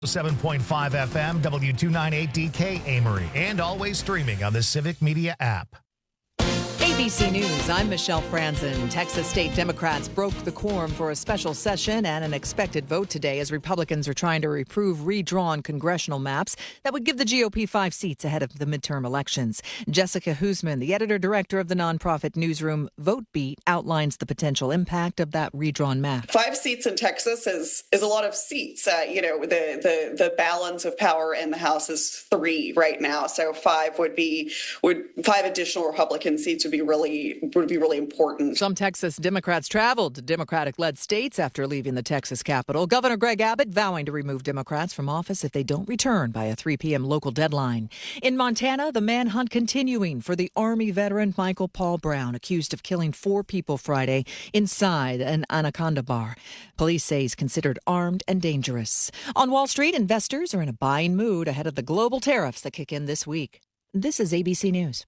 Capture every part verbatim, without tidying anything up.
seven point five F M, W two ninety-eight D K Amory, and always streaming on the Civic Media app. A B C News, I'm Michelle Franzen. Texas state Democrats broke the quorum for a special session and an expected vote today as Republicans are trying to approve redrawn congressional maps that would give the G O P five seats ahead of the midterm elections. Jessica Huseman, the editor-director of the nonprofit newsroom Vote Beat, outlines the potential impact of that redrawn map. Five seats in Texas is is a lot of seats. Uh, you know, the, the the balance of power in the House is three right now, so five would be would five additional Republican seats would be really would be really important. Some Texas Democrats traveled to Democratic-led states after leaving the Texas Capitol. Governor Greg Abbott vowing to remove Democrats from office if they don't return by a three p.m. local deadline. In Montana, the manhunt continuing for the Army veteran Michael Paul Brown, accused of killing four people Friday inside an Anaconda bar. Police say he's considered armed and dangerous. On Wall Street, investors are in a buying mood ahead of the global tariffs that kick in this week. This is A B C News.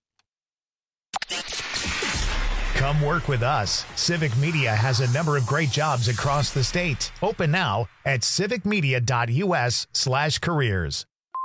Come work with us. Civic Media has a number of great jobs across the state. Open now at civicmedia.us slash careers.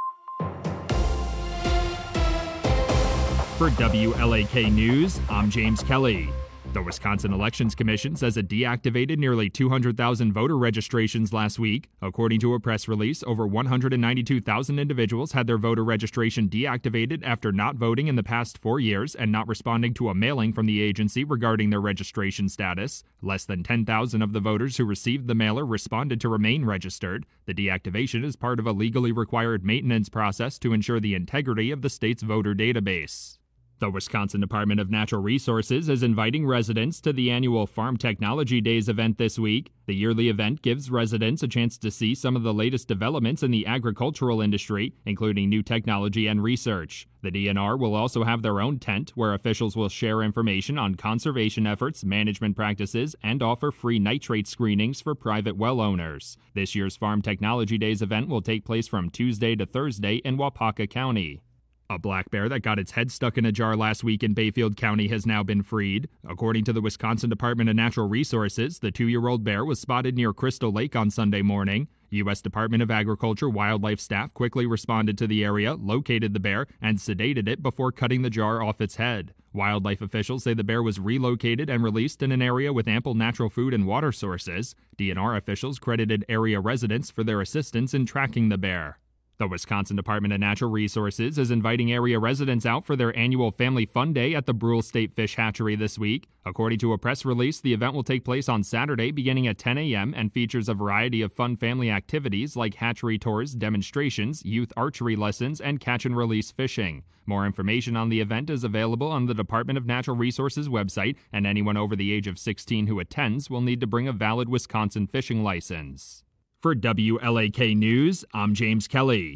For W L A K News, I'm James Kelly. The Wisconsin Elections Commission says it deactivated nearly two hundred thousand voter registrations last week. According to a press release, over one hundred ninety-two thousand individuals had their voter registration deactivated after not voting in the past four years and not responding to a mailing from the agency regarding their registration status. Less than ten thousand of the voters who received the mailer responded to remain registered. The deactivation is part of a legally required maintenance process to ensure the integrity of the state's voter database. The Wisconsin Department of Natural Resources is inviting residents to the annual Farm Technology Days event this week. The yearly event gives residents a chance to see some of the latest developments in the agricultural industry, including new technology and research. The D N R will also have their own tent where officials will share information on conservation efforts, management practices, and offer free nitrate screenings for private well owners. This year's Farm Technology Days event will take place from Tuesday to Thursday in Waupaca County. A black bear that got its head stuck in a jar last week in Bayfield County has now been freed. According to the Wisconsin Department of Natural Resources, the two-year-old bear was spotted near Crystal Lake on Sunday morning. U S Department of Agriculture wildlife staff quickly responded to the area, located the bear, and sedated it before cutting the jar off its head. Wildlife officials say the bear was relocated and released in an area with ample natural food and water sources. D N R officials credited area residents for their assistance in tracking the bear. The Wisconsin Department of Natural Resources is inviting area residents out for their annual Family Fun Day at the Brule State Fish Hatchery this week. According to a press release, the event will take place on Saturday beginning at ten a.m. and features a variety of fun family activities like hatchery tours, demonstrations, youth archery lessons, and catch-and-release fishing. More information on the event is available on the Department of Natural Resources website, and anyone over the age of sixteen who attends will need to bring a valid Wisconsin fishing license. For W L A K News, I'm James Kelly.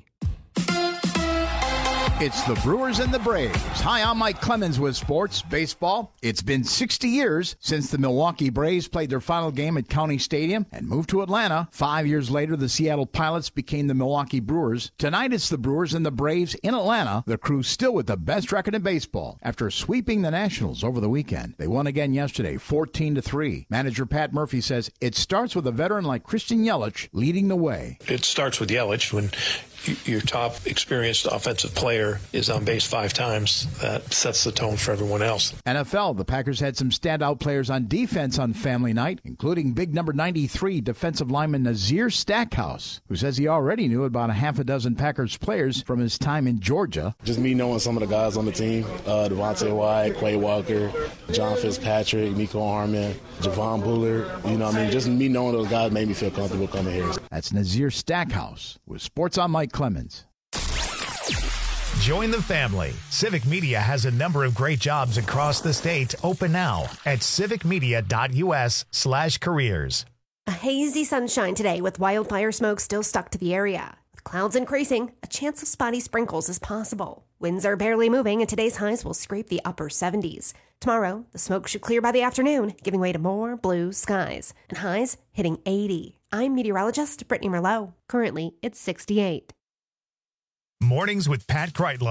It's the Brewers and the Braves. Hi, I'm Mike Clemens with Sports Baseball. It's been sixty years since the Milwaukee Braves played their final game at County Stadium and moved to Atlanta. Five years later, the Seattle Pilots became the Milwaukee Brewers. Tonight, it's the Brewers and the Braves in Atlanta. The crew still with the best record in baseball after sweeping the Nationals over the weekend. They won again yesterday, fourteen to three. Manager Pat Murphy says it starts with a veteran like Christian Yelich leading the way. It starts with Yelich. When your top experienced offensive player is on base five times, that sets the tone for everyone else. N F L, the Packers had some standout players on defense on family night, including big number ninety-three defensive lineman Nazir Stackhouse, who says he already knew about a half a dozen Packers players from his time in Georgia. Just me knowing some of the guys on the team, uh, Devontae White, Quay Walker, John Fitzpatrick, Nico Harmon, Javon Bullard, you know what I mean? Just me knowing those guys made me feel comfortable coming here. That's Nazir Stackhouse with Sports on Mike Clemens. Join the family. Civic Media has a number of great jobs across the state. Open now at civicmedia.us slash careers. A hazy sunshine today with wildfire smoke still stuck to the area. With clouds increasing, a chance of spotty sprinkles is possible. Winds are barely moving and today's highs will scrape the upper seventies. Tomorrow, the smoke should clear by the afternoon, giving way to more blue skies. And highs hitting eighty. I'm meteorologist Brittany Merlot. Currently, it's sixty-eight. Mornings with Pat Kreitlow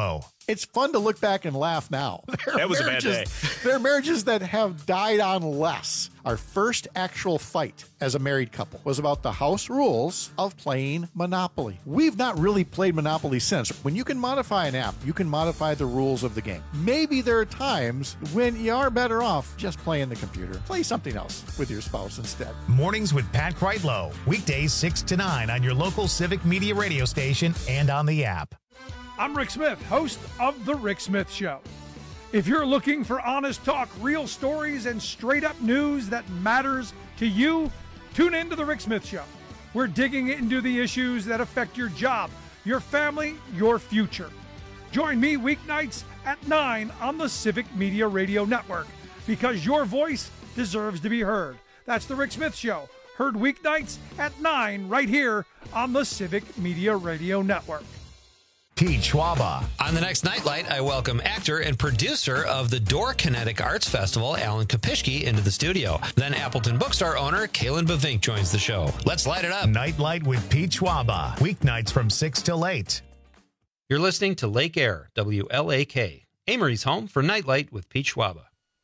it's fun to look back and laugh now. That was a bad day. There are marriages that have died on less. Our first actual fight as a married couple was about the house rules of playing Monopoly. We've not really played Monopoly since. When you can modify an app, you can modify the rules of the game. Maybe there are times when you are better off just playing the computer. Play something else with your spouse instead. Mornings with Pat Kreitlow. Weekdays six to nine on your local Civic Media radio station and on the app. I'm Rick Smith, host of The Rick Smith Show. If you're looking for honest talk, real stories, and straight-up news that matters to you, tune in to The Rick Smith Show. We're digging into the issues that affect your job, your family, your future. Join me weeknights at nine on the Civic Media Radio Network, because your voice deserves to be heard. That's The Rick Smith Show, heard weeknights at nine right here on the Civic Media Radio Network. Pete Schwaba. On the next Nightlight, I welcome actor and producer of the Door Kinetic Arts Festival, Alan Kopishki, into the studio. Then Appleton Bookstore owner, Kalen Bavink, joins the show. Let's light it up. Nightlight with Pete Schwaba. Weeknights from six till eight. You're listening to Lake Air, W L A K. Amory's home for Nightlight with Pete Schwaba.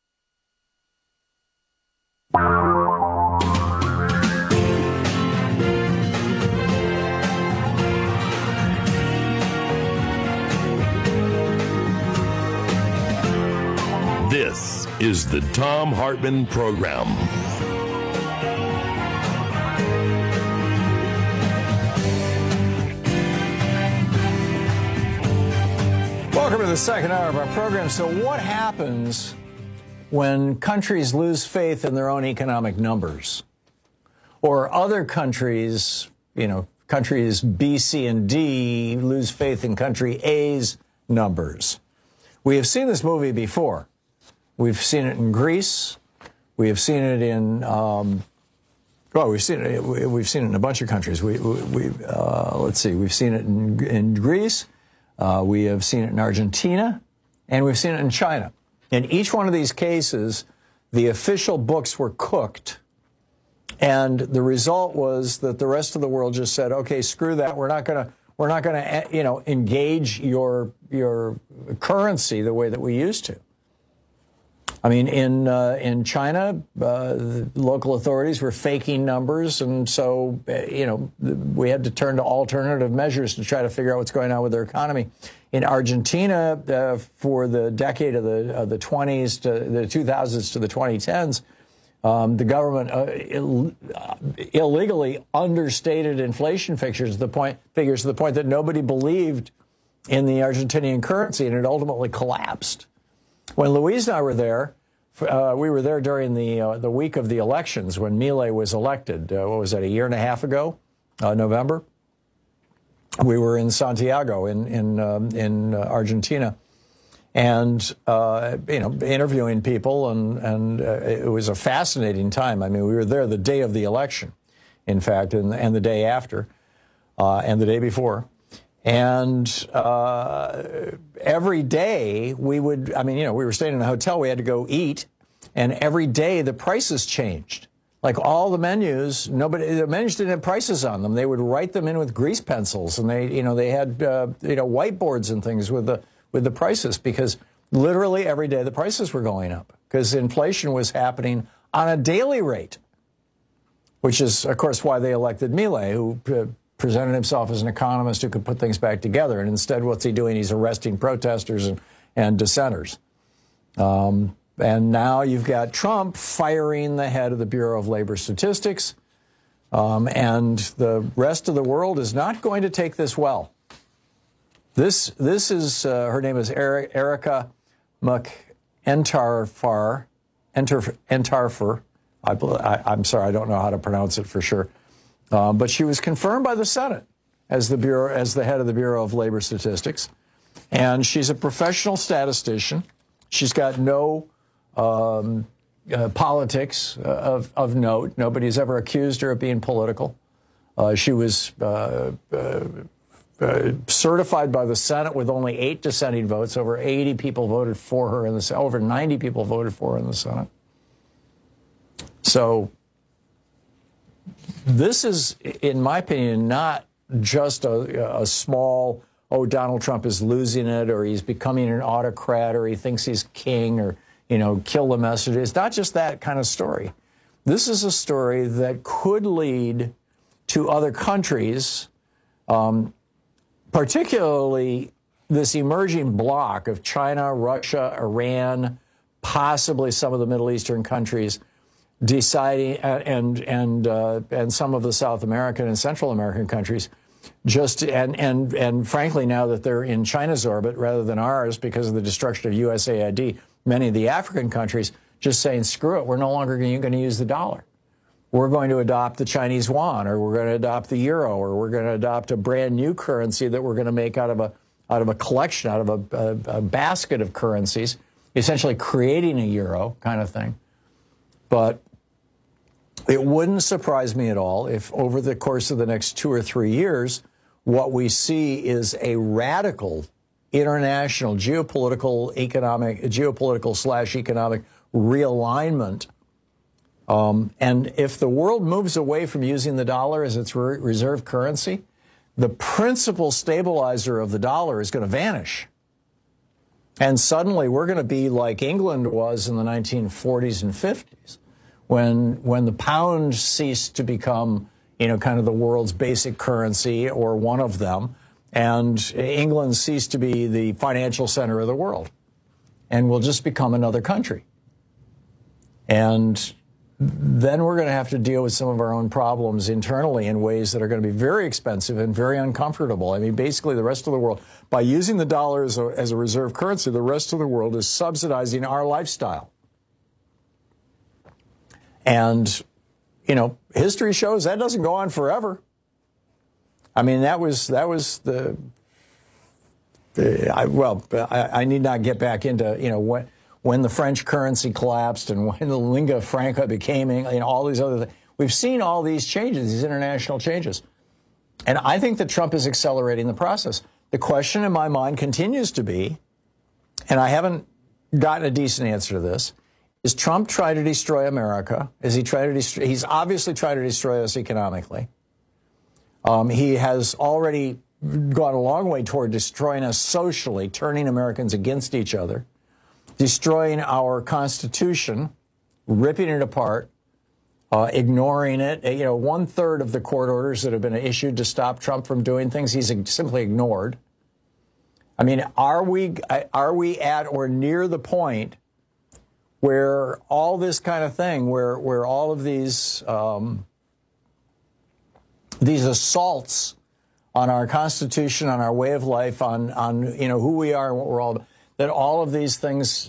This is the Thom Hartmann Program. Welcome to the second hour of our program. So what happens when countries lose faith in their own economic numbers? Or other countries, you know, countries B, C, and D lose faith in country A's numbers? We have seen this movie before. We've seen it in Greece. We have seen it in, um, well, we've seen it. We've seen it in a bunch of countries. We, we uh, let's see. We've seen it in, in Greece. Uh, we have seen it in Argentina, and we've seen it in China. In each one of these cases, the official books were cooked, and the result was that the rest of the world just said, "Okay, screw that. We're not going to, we're not going to, you know, engage your your currency the way that we used to." I mean, in uh, in China, uh, the local authorities were faking numbers, and so, uh, you know, we had to turn to alternative measures to try to figure out what's going on with their economy. In Argentina, uh, for the decade of the of the twenties to the two thousands to the twenty tens, um, the government uh, Ill- uh, illegally understated inflation figures to the point figures to the point that nobody believed in the Argentinian currency, and it ultimately collapsed. When Louise and I were there, uh, we were there during the uh, the week of the elections when Milei was elected. Uh, what was that, a year and a half ago, uh, November? We were in Santiago in in um, in uh, Argentina, and uh, you know, interviewing people, and and uh, it was a fascinating time. I mean, we were there the day of the election, in fact, and and the day after, uh, and the day before. And uh, every day we would, I mean, you know, we were staying in a hotel, we had to go eat, and every day the prices changed. Like all the menus, nobody, the menus didn't have prices on them. They would write them in with grease pencils, and they, you know, they had, uh, you know, whiteboards and things with the with the prices, because literally every day the prices were going up because inflation was happening on a daily rate, which is, of course, why they elected Milei, who uh, presented himself as an economist who could put things back together. And instead, what's he doing? He's arresting protesters and, and dissenters. Um, and now you've got Trump firing the head of the Bureau of Labor Statistics. Um, and the rest of the world is not going to take this well. This this is, uh, her name is Erika McEntarfar, Entarfer. I, I, I'm sorry, I don't know how to pronounce it for sure. Um, but she was confirmed by the Senate as the Bureau, as the head of the Bureau of Labor Statistics. And she's a professional statistician. She's got no um, uh, politics uh, of, of note. Nobody's ever accused her of being political. Uh, she was uh, uh, uh, certified by the Senate with only eight dissenting votes. Over eighty people voted for her in the Senate. Over ninety people voted for her in the Senate. So this is, in my opinion, not just a, a small, oh, Donald Trump is losing it, or he's becoming an autocrat, or he thinks he's king, or, you know, kill the messenger. It's not just that kind of story. This is a story that could lead to other countries, um, particularly this emerging bloc of China, Russia, Iran, possibly some of the Middle Eastern countries, deciding, uh, and and uh, and some of the South American and Central American countries, just and and and frankly, now that they're in China's orbit rather than ours because of the destruction of U S A I D, many of the African countries just saying, screw it, we're no longer going to use the dollar. We're going to adopt the Chinese yuan, or we're going to adopt the euro, or we're going to adopt a brand new currency that we're going to make out of a out of a collection, out of a, a, a basket of currencies, essentially creating a euro kind of thing. But it wouldn't surprise me at all if over the course of the next two or three years, what we see is a radical international geopolitical, economic, geopolitical slash economic realignment. Um, and if the world moves away from using the dollar as its re- reserve currency, the principal stabilizer of the dollar is going to vanish. And suddenly we're going to be like England was in the nineteen forties and fifties, when when the pound ceased to become, you know, kind of the world's basic currency, or one of them, and England ceased to be the financial center of the world, and will just become another country. And then we're going to have to deal with some of our own problems internally in ways that are going to be very expensive and very uncomfortable. I mean, basically, the rest of the world, by using the dollar as a, as a reserve currency, the rest of the world is subsidizing our lifestyle. And, you know, history shows that doesn't go on forever. I mean, that was that was the, the I, well, I, I need not get back into, you know, what. when the French currency collapsed and when the lingua franca became, you know, all these other things. We've seen all these changes, these international changes. And I think that Trump is accelerating the process. The question in my mind continues to be, and I haven't gotten a decent answer to this, is Trump trying to destroy America? Is he trying to destroy? He's obviously trying to destroy us economically. Um, he has already gone a long way toward destroying us socially, turning Americans against each other, destroying our Constitution, ripping it apart, uh, ignoring it. You know, one third of the court orders that have been issued to stop Trump from doing things, he's simply ignored. I mean, are we are we at or near the point where all this kind of thing, where where all of these um, these assaults on our Constitution, on our way of life, on on you know who we are and what we're all about, that all of these things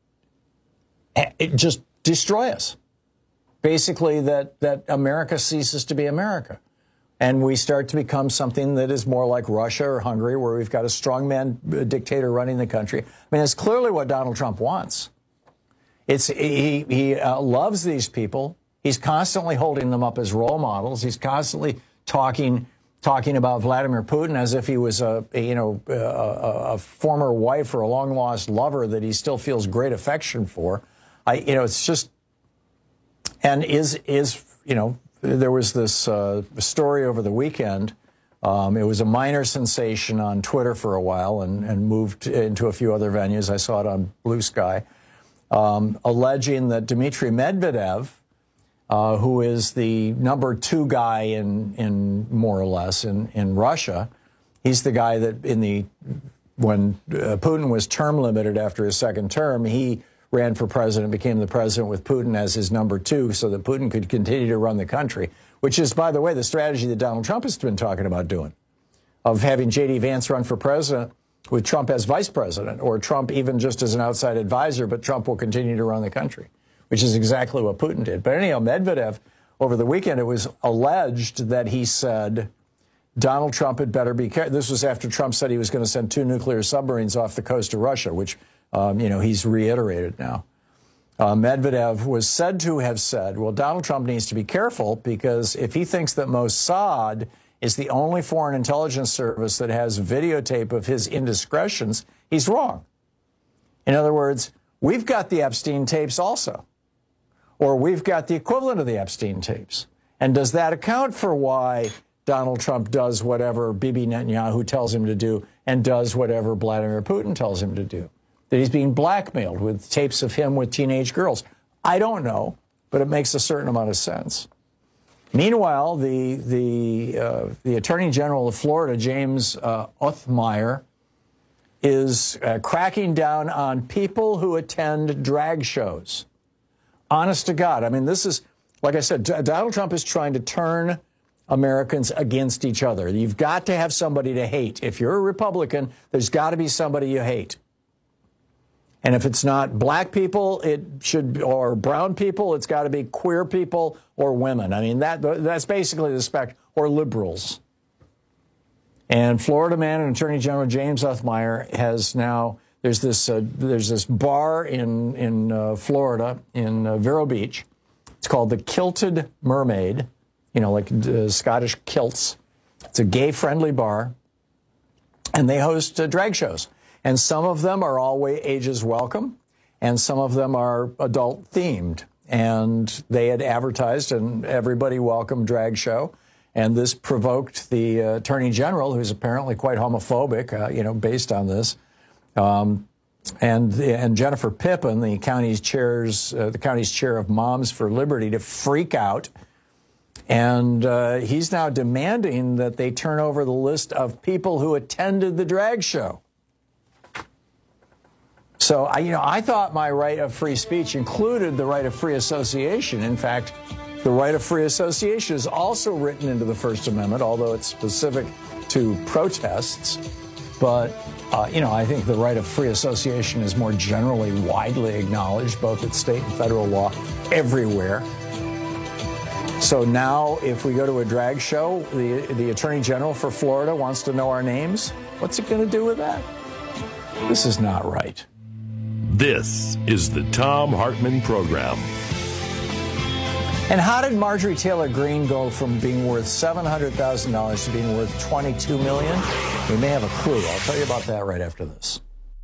it just destroy us. Basically, that, that America ceases to be America. And we start to become something that is more like Russia or Hungary, where we've got a strongman dictator running the country. I mean, it's clearly what Donald Trump wants. It's he, he uh, loves these people. He's constantly holding them up as role models. He's constantly talking talking about Vladimir Putin as if he was a, a you know a, a former wife or a long lost lover that he still feels great affection for. I you know it's just and is is you know there was this uh, story over the weekend. Um, it was a minor sensation on Twitter for a while and, and moved into a few other venues. I saw it on Blue Sky, um, alleging that Dmitry Medvedev, Uh, who is the number two guy in, in more or less in, in Russia. He's the guy that in the when uh, Putin was term limited after his second term, he ran for president, became the president with Putin as his number two so that Putin could continue to run the country, which is, by the way, the strategy that Donald Trump has been talking about doing, of having J D Vance run for president with Trump as vice president, or Trump even just as an outside advisor, but Trump will continue to run the country, which is exactly what Putin did. But anyhow, Medvedev, over the weekend, it was alleged that he said Donald Trump had better be careful. This was after Trump said he was going to send two nuclear submarines off the coast of Russia, which, um, you know, he's reiterated now. Uh, Medvedev was said to have said, well, Donald Trump needs to be careful because if he thinks that Mossad is the only foreign intelligence service that has videotape of his indiscretions, he's wrong. In other words, we've got the Epstein tapes also. Or we've got the equivalent of the Epstein tapes. And does that account for why Donald Trump does whatever Bibi Netanyahu tells him to do and does whatever Vladimir Putin tells him to do. That he's being blackmailed with tapes of him with teenage girls. I don't know, but it makes a certain amount of sense. Meanwhile, the the uh, the Attorney General of Florida, James uh, Othmeier, is uh, cracking down on people who attend drag shows. Honest to God, I mean, this is, like I said, D- Donald Trump is trying to turn Americans against each other. You've got to have somebody to hate. If you're a Republican, there's got to be somebody you hate. And if it's not black people, it should, or brown people, it's got to be queer people or women. I mean, that that's basically the spectrum, or liberals. And Florida man and Attorney General James Othmeier has now, there's this uh, there's this bar in, in uh, Florida, in uh, Vero Beach. It's called the Kilted Mermaid, you know, like uh, Scottish kilts. It's a gay-friendly bar, and they host uh, drag shows. And some of them are all ages welcome, and some of them are adult-themed. And they had advertised an everybody welcome drag show, and this provoked the uh, Attorney General, who's apparently quite homophobic, uh, you know, based on this. Um, and and Jennifer Pippin, the county's chairs, uh, the county's chair of Moms for Liberty, to freak out. And uh, he's now demanding that they turn over the list of people who attended the drag show. So, I, you know, I thought my right of free speech included the right of free association. In fact, the right of free association is also written into the First Amendment, although it's specific to protests. But, uh, you know, I think the right of free association is more generally widely acknowledged, both at state and federal law, everywhere. So now, if we go to a drag show, the, the Attorney General for Florida wants to know our names. What's it going to do with that? This is not right. This is the Thom Hartmann Program. And how did Marjorie Taylor Greene go from being worth seven hundred thousand dollars to being worth twenty-two million dollars? We may have a clue. I'll tell you about that right after this.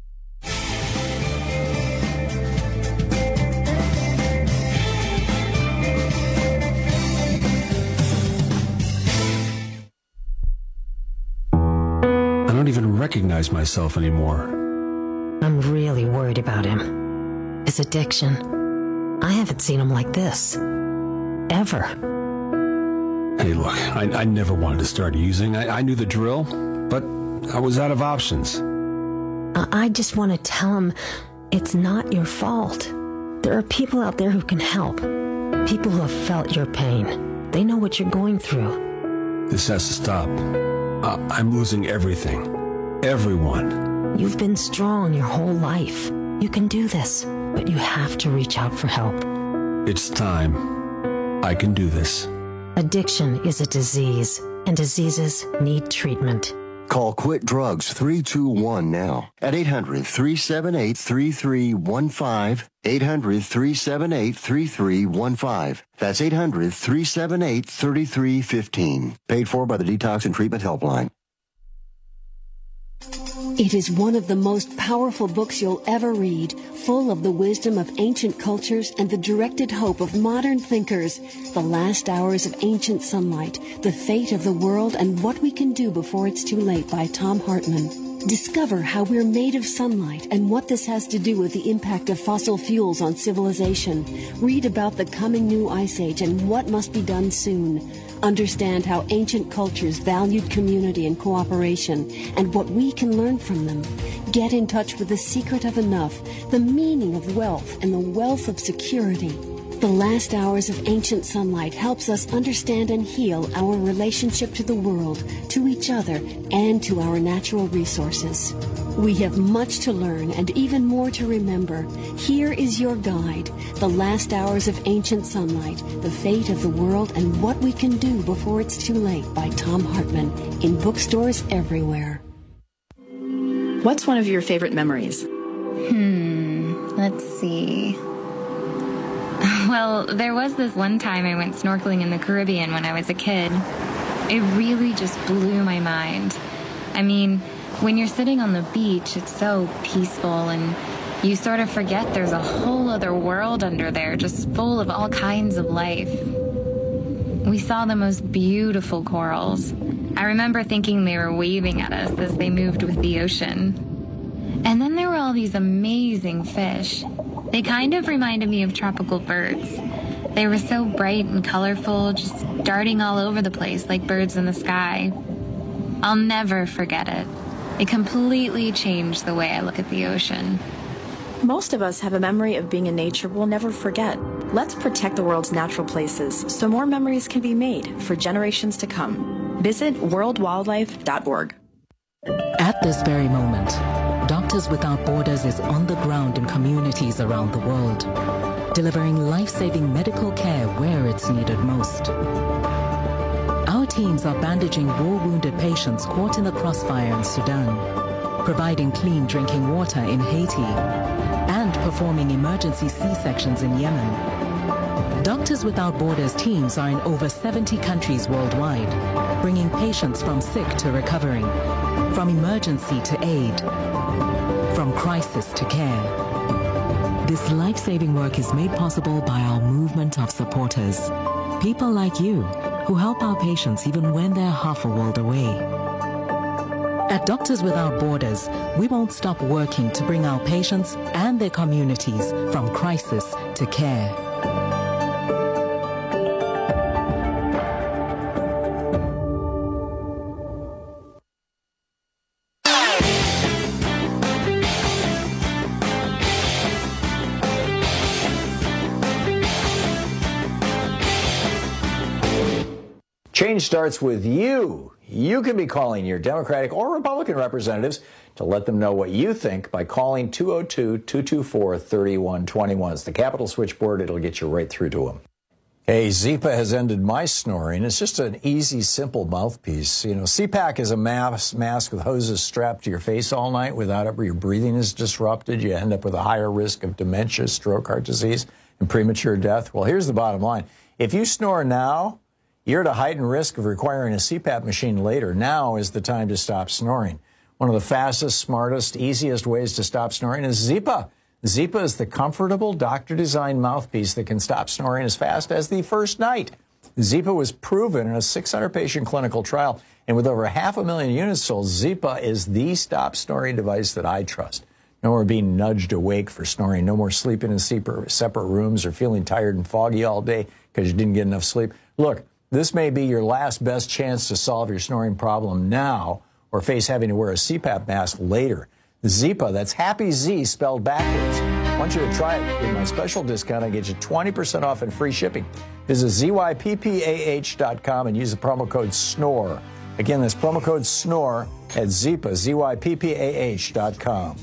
I don't even recognize myself anymore. I'm really worried about him. His addiction. I haven't seen him like this. Ever. Hey, look, I, I never wanted to start using. I, I knew the drill, but I was out of options. I, I just want to tell him it's not your fault. There are people out there who can help. People who have felt your pain. They know what you're going through. This has to stop. Uh, I'm losing everything. Everyone. You've been strong your whole life. You can do this, but you have to reach out for help. It's time. I can do this. Addiction is a disease, and diseases need treatment. Call Quit Drugs three two one now at eight hundred, three seven eight, three three one five, eight hundred, three seven eight, three three one five. That's eight hundred, three seven eight, three three one five. Paid for by the Detox and Treatment Helpline. It is one of the most powerful books you'll ever read, full of the wisdom of ancient cultures and the directed hope of modern thinkers. The Last Hours of Ancient Sunlight, The Fate of the World and What We Can Do Before It's Too Late by Thom Hartmann. Discover how we're made of sunlight and what this has to do with the impact of fossil fuels on civilization. Read about the coming new ice age and what must be done soon. Understand how ancient cultures valued community and cooperation and what we can learn from them. Get in touch with the secret of enough, the meaning of wealth, and the wealth of security. The Last Hours of Ancient Sunlight helps us understand and heal our relationship to the world, to each other, and to our natural resources. We have much to learn and even more to remember. Here is your guide, The Last Hours of Ancient Sunlight, The Fate of the World and What We Can Do Before It's Too Late by Thom Hartmann, in bookstores everywhere. What's one of your favorite memories? Hmm, let's see. Well, there was this one time I went snorkeling in the Caribbean when I was a kid. It really just blew my mind. I mean, when you're sitting on the beach, it's so peaceful and you sort of forget there's a whole other world under there just full of all kinds of life. We saw the most beautiful corals. I remember thinking they were waving at us as they moved with the ocean. And then there were all these amazing fish. They kind of reminded me of tropical birds. They were so bright and colorful, just darting all over the place like birds in the sky. I'll never forget it. It completely changed the way I look at the ocean. Most of us have a memory of being in nature we'll never forget. Let's protect the world's natural places so more memories can be made for generations to come. Visit world wildlife dot org. At this very moment, Doctors Without Borders is on the ground in communities around the world, delivering life-saving medical care where it's needed most. Our teams are bandaging war-wounded patients caught in the crossfire in Sudan, providing clean drinking water in Haiti, and performing emergency C-sections in Yemen. Doctors Without Borders teams are in over seventy countries worldwide, bringing patients from sick to recovering, from emergency to aid, from crisis to care. This life-saving work is made possible by our movement of supporters, people like you who help our patients even when they're half a world away. At Doctors Without Borders, we won't stop working to bring our patients and their communities from crisis to care. Change starts with you. You can be calling your Democratic or Republican representatives to let them know what you think by calling two oh two, two two four, three one two one. It's the Capitol switchboard. It'll get you right through to them. Hey, Zipa has ended my snoring. It's just an easy, simple mouthpiece. You know, C PAC is a mask, mask with hoses strapped to your face all night. Without it, your breathing is disrupted. You end up with a higher risk of dementia, stroke, heart disease, and premature death. Well, here's the bottom line. If you snore now, you're at a heightened risk of requiring a C PAP machine later. Now is the time to stop snoring. One of the fastest, smartest, easiest ways to stop snoring is Zipa. Zipa is the comfortable, doctor-designed mouthpiece that can stop snoring as fast as the first night. Zipa was proven in a six hundred patient clinical trial, and with over half a million units sold, Zipa is the stop snoring device that I trust. No more being nudged awake for snoring. No more sleeping in separate rooms or feeling tired and foggy all day because you didn't get enough sleep. Look, this may be your last best chance to solve your snoring problem now or face having to wear a C PAP mask later. Zipa, that's Happy Z spelled backwards. I want you to try it. With my special discount, I get you twenty percent off and free shipping. Visit Z Y P P A H dot com and use the promo code SNORE. Again, that's promo code SNORE at Zipa, Z Y P P A H dot com.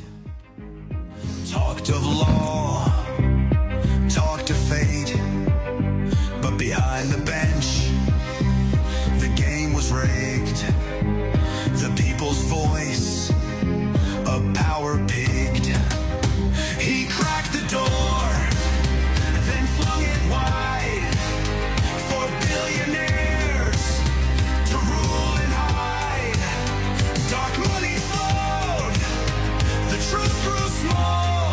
Talked of law, talked of fate, but behind the bench, the game was rigged. The people's voice, a power pigged. He cracked the door, then flung it wide for billionaires to rule and hide. Dark money flowed, the truth grew small.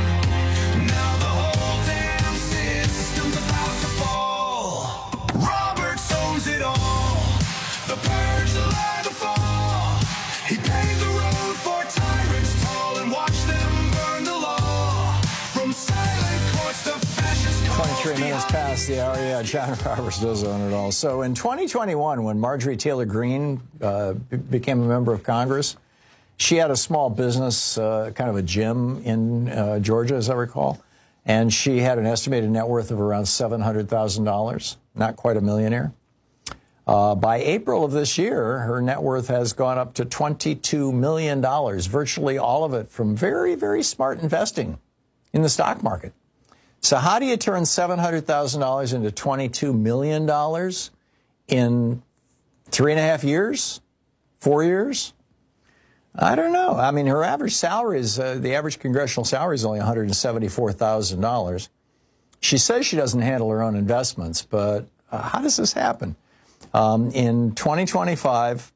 Now the whole damn system's about to fall. Roberts owns it all. The purge, the lie, the fall. He paved the road for tyrants tall and watched them burn the law. From silent courts to fascist calls. twenty-three minutes past the hour. Yeah, John Roberts does own it all. So in twenty twenty-one, when Marjorie Taylor Greene uh, b- became a member of Congress, she had a small business, uh, kind of a gym in uh, Georgia, as I recall. And she had an estimated net worth of around seven hundred thousand dollars, not quite a millionaire. Uh, by April of this year, her net worth has gone up to twenty-two million dollars, virtually all of it from very, very smart investing in the stock market. So how do you turn seven hundred thousand dollars into twenty-two million dollars in three and a half years, four years? I don't know. I mean, her average salary is, uh, the average congressional salary is only one hundred seventy-four thousand dollars. She says she doesn't handle her own investments, but uh, how does this happen? Um, in twenty twenty-five,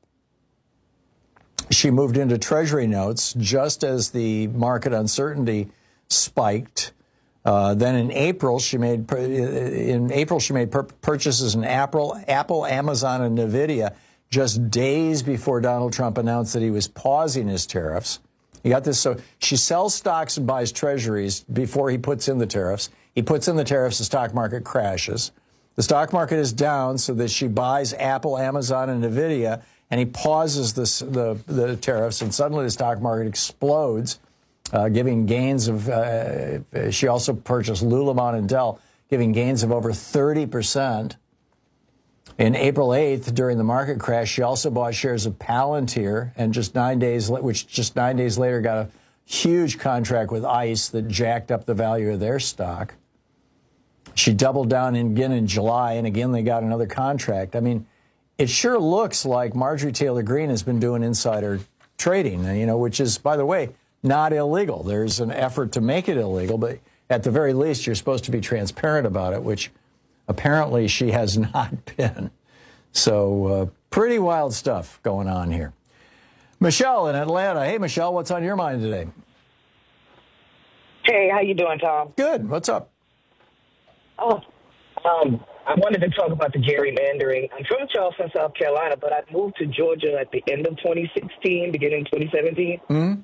she moved into Treasury notes just as the market uncertainty spiked. Uh, then in April, she made in April she made pur- purchases in Apple, Apple, Amazon, and Nvidia just days before Donald Trump announced that he was pausing his tariffs. You got this. So she sells stocks and buys treasuries before he puts in the tariffs. He puts in the tariffs, the stock market crashes. The stock market is down so that she buys Apple, Amazon, and Nvidia, and he pauses this, the, the tariffs, and suddenly the stock market explodes. Uh, giving gains of, uh, she also purchased Lululemon and Dell, giving gains of over thirty percent. In April eighth, during the market crash, she also bought shares of Palantir, and just nine days, which just nine days later got a huge contract with ICE that jacked up the value of their stock. She doubled down again in July, and again they got another contract. I mean, it sure looks like Marjorie Taylor Greene has been doing insider trading, you know, which is, by the way, not illegal. There's an effort to make it illegal, but at the very least, you're supposed to be transparent about it, which apparently she has not been. So uh, pretty wild stuff going on here. Michelle in Atlanta. Hey, Michelle, what's on your mind today? Hey, how you doing, Tom? Good. What's up? Oh, um, I wanted to talk about the gerrymandering. I'm from Charleston, South Carolina, but I moved to Georgia at the end of twenty sixteen, beginning of twenty seventeen. Mm-hmm.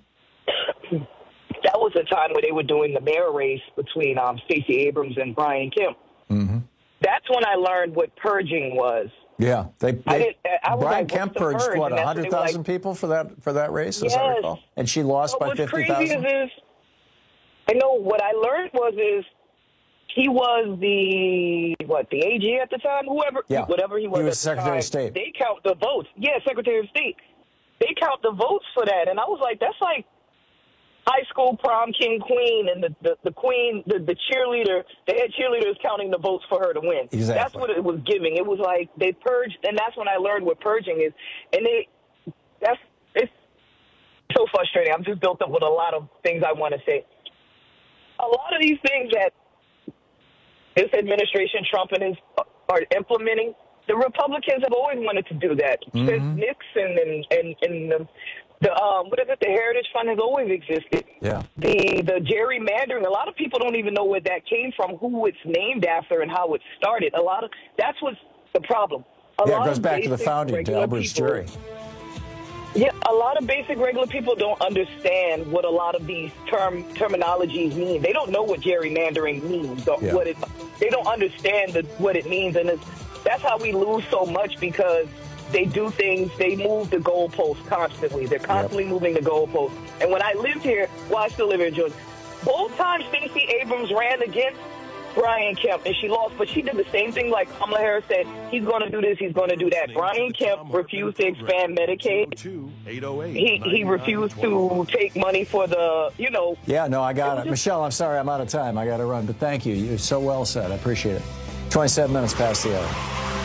That was the time where they were doing the mayor race between um, Stacey Abrams and Brian Kemp. Mm-hmm. That's when I learned what purging was. Yeah, they. they I didn't, I was Brian like, Kemp purge? purged what, And a that's hundred when they were thousand like, people for that for that race, as Yes. I recall, and she lost But by what's fifty crazy thousand. is, is, I know what I learned was is he was the what the A G at the time, whoever, Yeah. whatever he was. He was at the Secretary time, of State. They count the votes. Yeah, Secretary of State. They count the votes for that, and I was like, that's like high school prom king queen, and the, the, the queen, the, the cheerleader, the head cheerleader is counting the votes for her to win. Exactly. That's what it was giving. It was like they purged, and that's when I learned what purging is. And they, that's, it's so frustrating. I'm just built up with a lot of things I want to say. A lot of these things that this administration, Trump and his, are implementing, the Republicans have always wanted to do that. Mm-hmm. Since Nixon and, and, and the, the um, what is it, the Heritage Fund has always existed. Yeah. The the gerrymandering, a lot of people don't even know where that came from, who it's named after, and how it started. A lot of that's what's the problem. A Yeah, lot it goes of back to the basic, founding, to regular Elbridge people- jury. Yeah, a lot of basic regular people don't understand what a lot of these term terminologies mean. They don't know what gerrymandering means or Yeah. what it. They don't understand the, what it means, and it's, that's how we lose so much because they do things. They move the goalposts constantly. They're constantly yep. moving the goalposts. And when I lived here, well, I still live here in Georgia. Both times Stacey Abrams ran against Brian Kemp, and she lost, but she did the same thing like Kamala Harris said, he's going to do this, he's going to do that. Brian Kemp refused to expand Medicaid. He, he refused to take money for the, you know. Yeah, no, I got it. Just, Michelle, I'm sorry, I'm out of time. I got to run, but thank you. You're so well said. I appreciate it. twenty-seven minutes past the hour.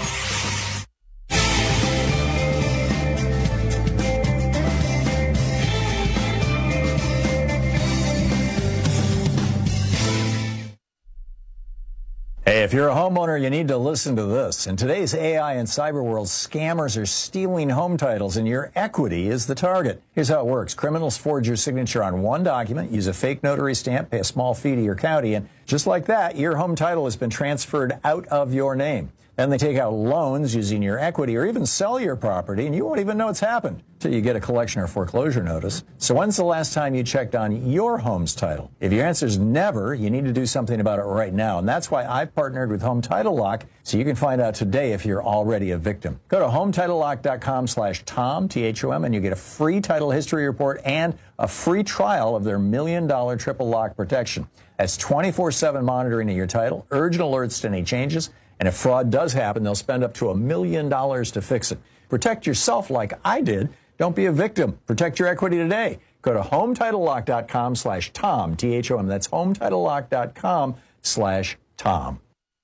Hey, if you're a homeowner, you need to listen to this. In today's A I and cyber world, scammers are stealing home titles, and your equity is the target. Here's how it works. Criminals forge your signature on one document, use a fake notary stamp, pay a small fee to your county, and just like that, your home title has been transferred out of your name. Then they take out loans using your equity or even sell your property, and you won't even know it's happened until you get a collection or foreclosure notice. So when's the last time you checked on your home's title? If your answer is never, you need to do something about it right now. And that's why I've partnered with Home Title Lock, so you can find out today if you're already a victim. Go to home title lock dot com slash Tom, T H O M, and you get a free title history report and a free trial of their million dollar triple lock protection. That's twenty-four seven monitoring of your title, urgent alerts to any changes, and if fraud does happen, they'll spend up to a million dollars to fix it. Protect yourself like I did. Don't be a victim. Protect your equity today. Go to home title lock dot com slash Tom, T H O M. That's home title lock dot com slash Tom.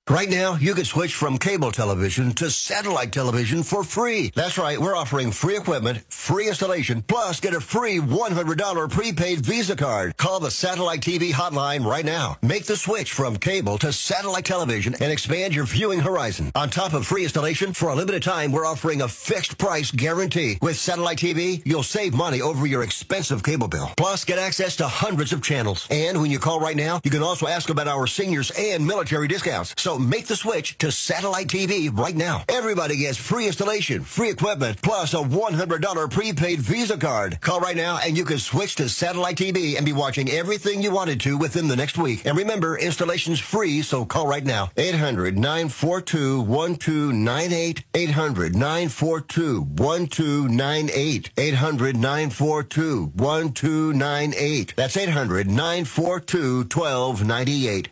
Right now, you can switch from cable television to satellite television for free. That's right, we're offering free equipment, free installation, plus get a free one hundred dollars prepaid Visa card. Call the Satellite T V hotline right now. Make the switch from cable to satellite television and expand your viewing horizon. On top of free installation, for a limited time, we're offering a fixed price guarantee. With Satellite T V, you'll save money over your expensive cable bill. Plus, get access to hundreds of channels. And when you call right now, you can also ask about our seniors and military discounts. So make the switch to Satellite T V right now. Everybody gets free installation, free equipment, plus a one hundred dollars prepaid Visa card. Call right now and you can switch to Satellite T V and be watching everything you wanted to within the next week. And remember, installation's free, so call right now. eight hundred, nine four two, one two nine eight. eight hundred, nine four two, one two nine eight. eight hundred, nine four two, one two nine eight. That's eight hundred, nine four two, one two nine eight.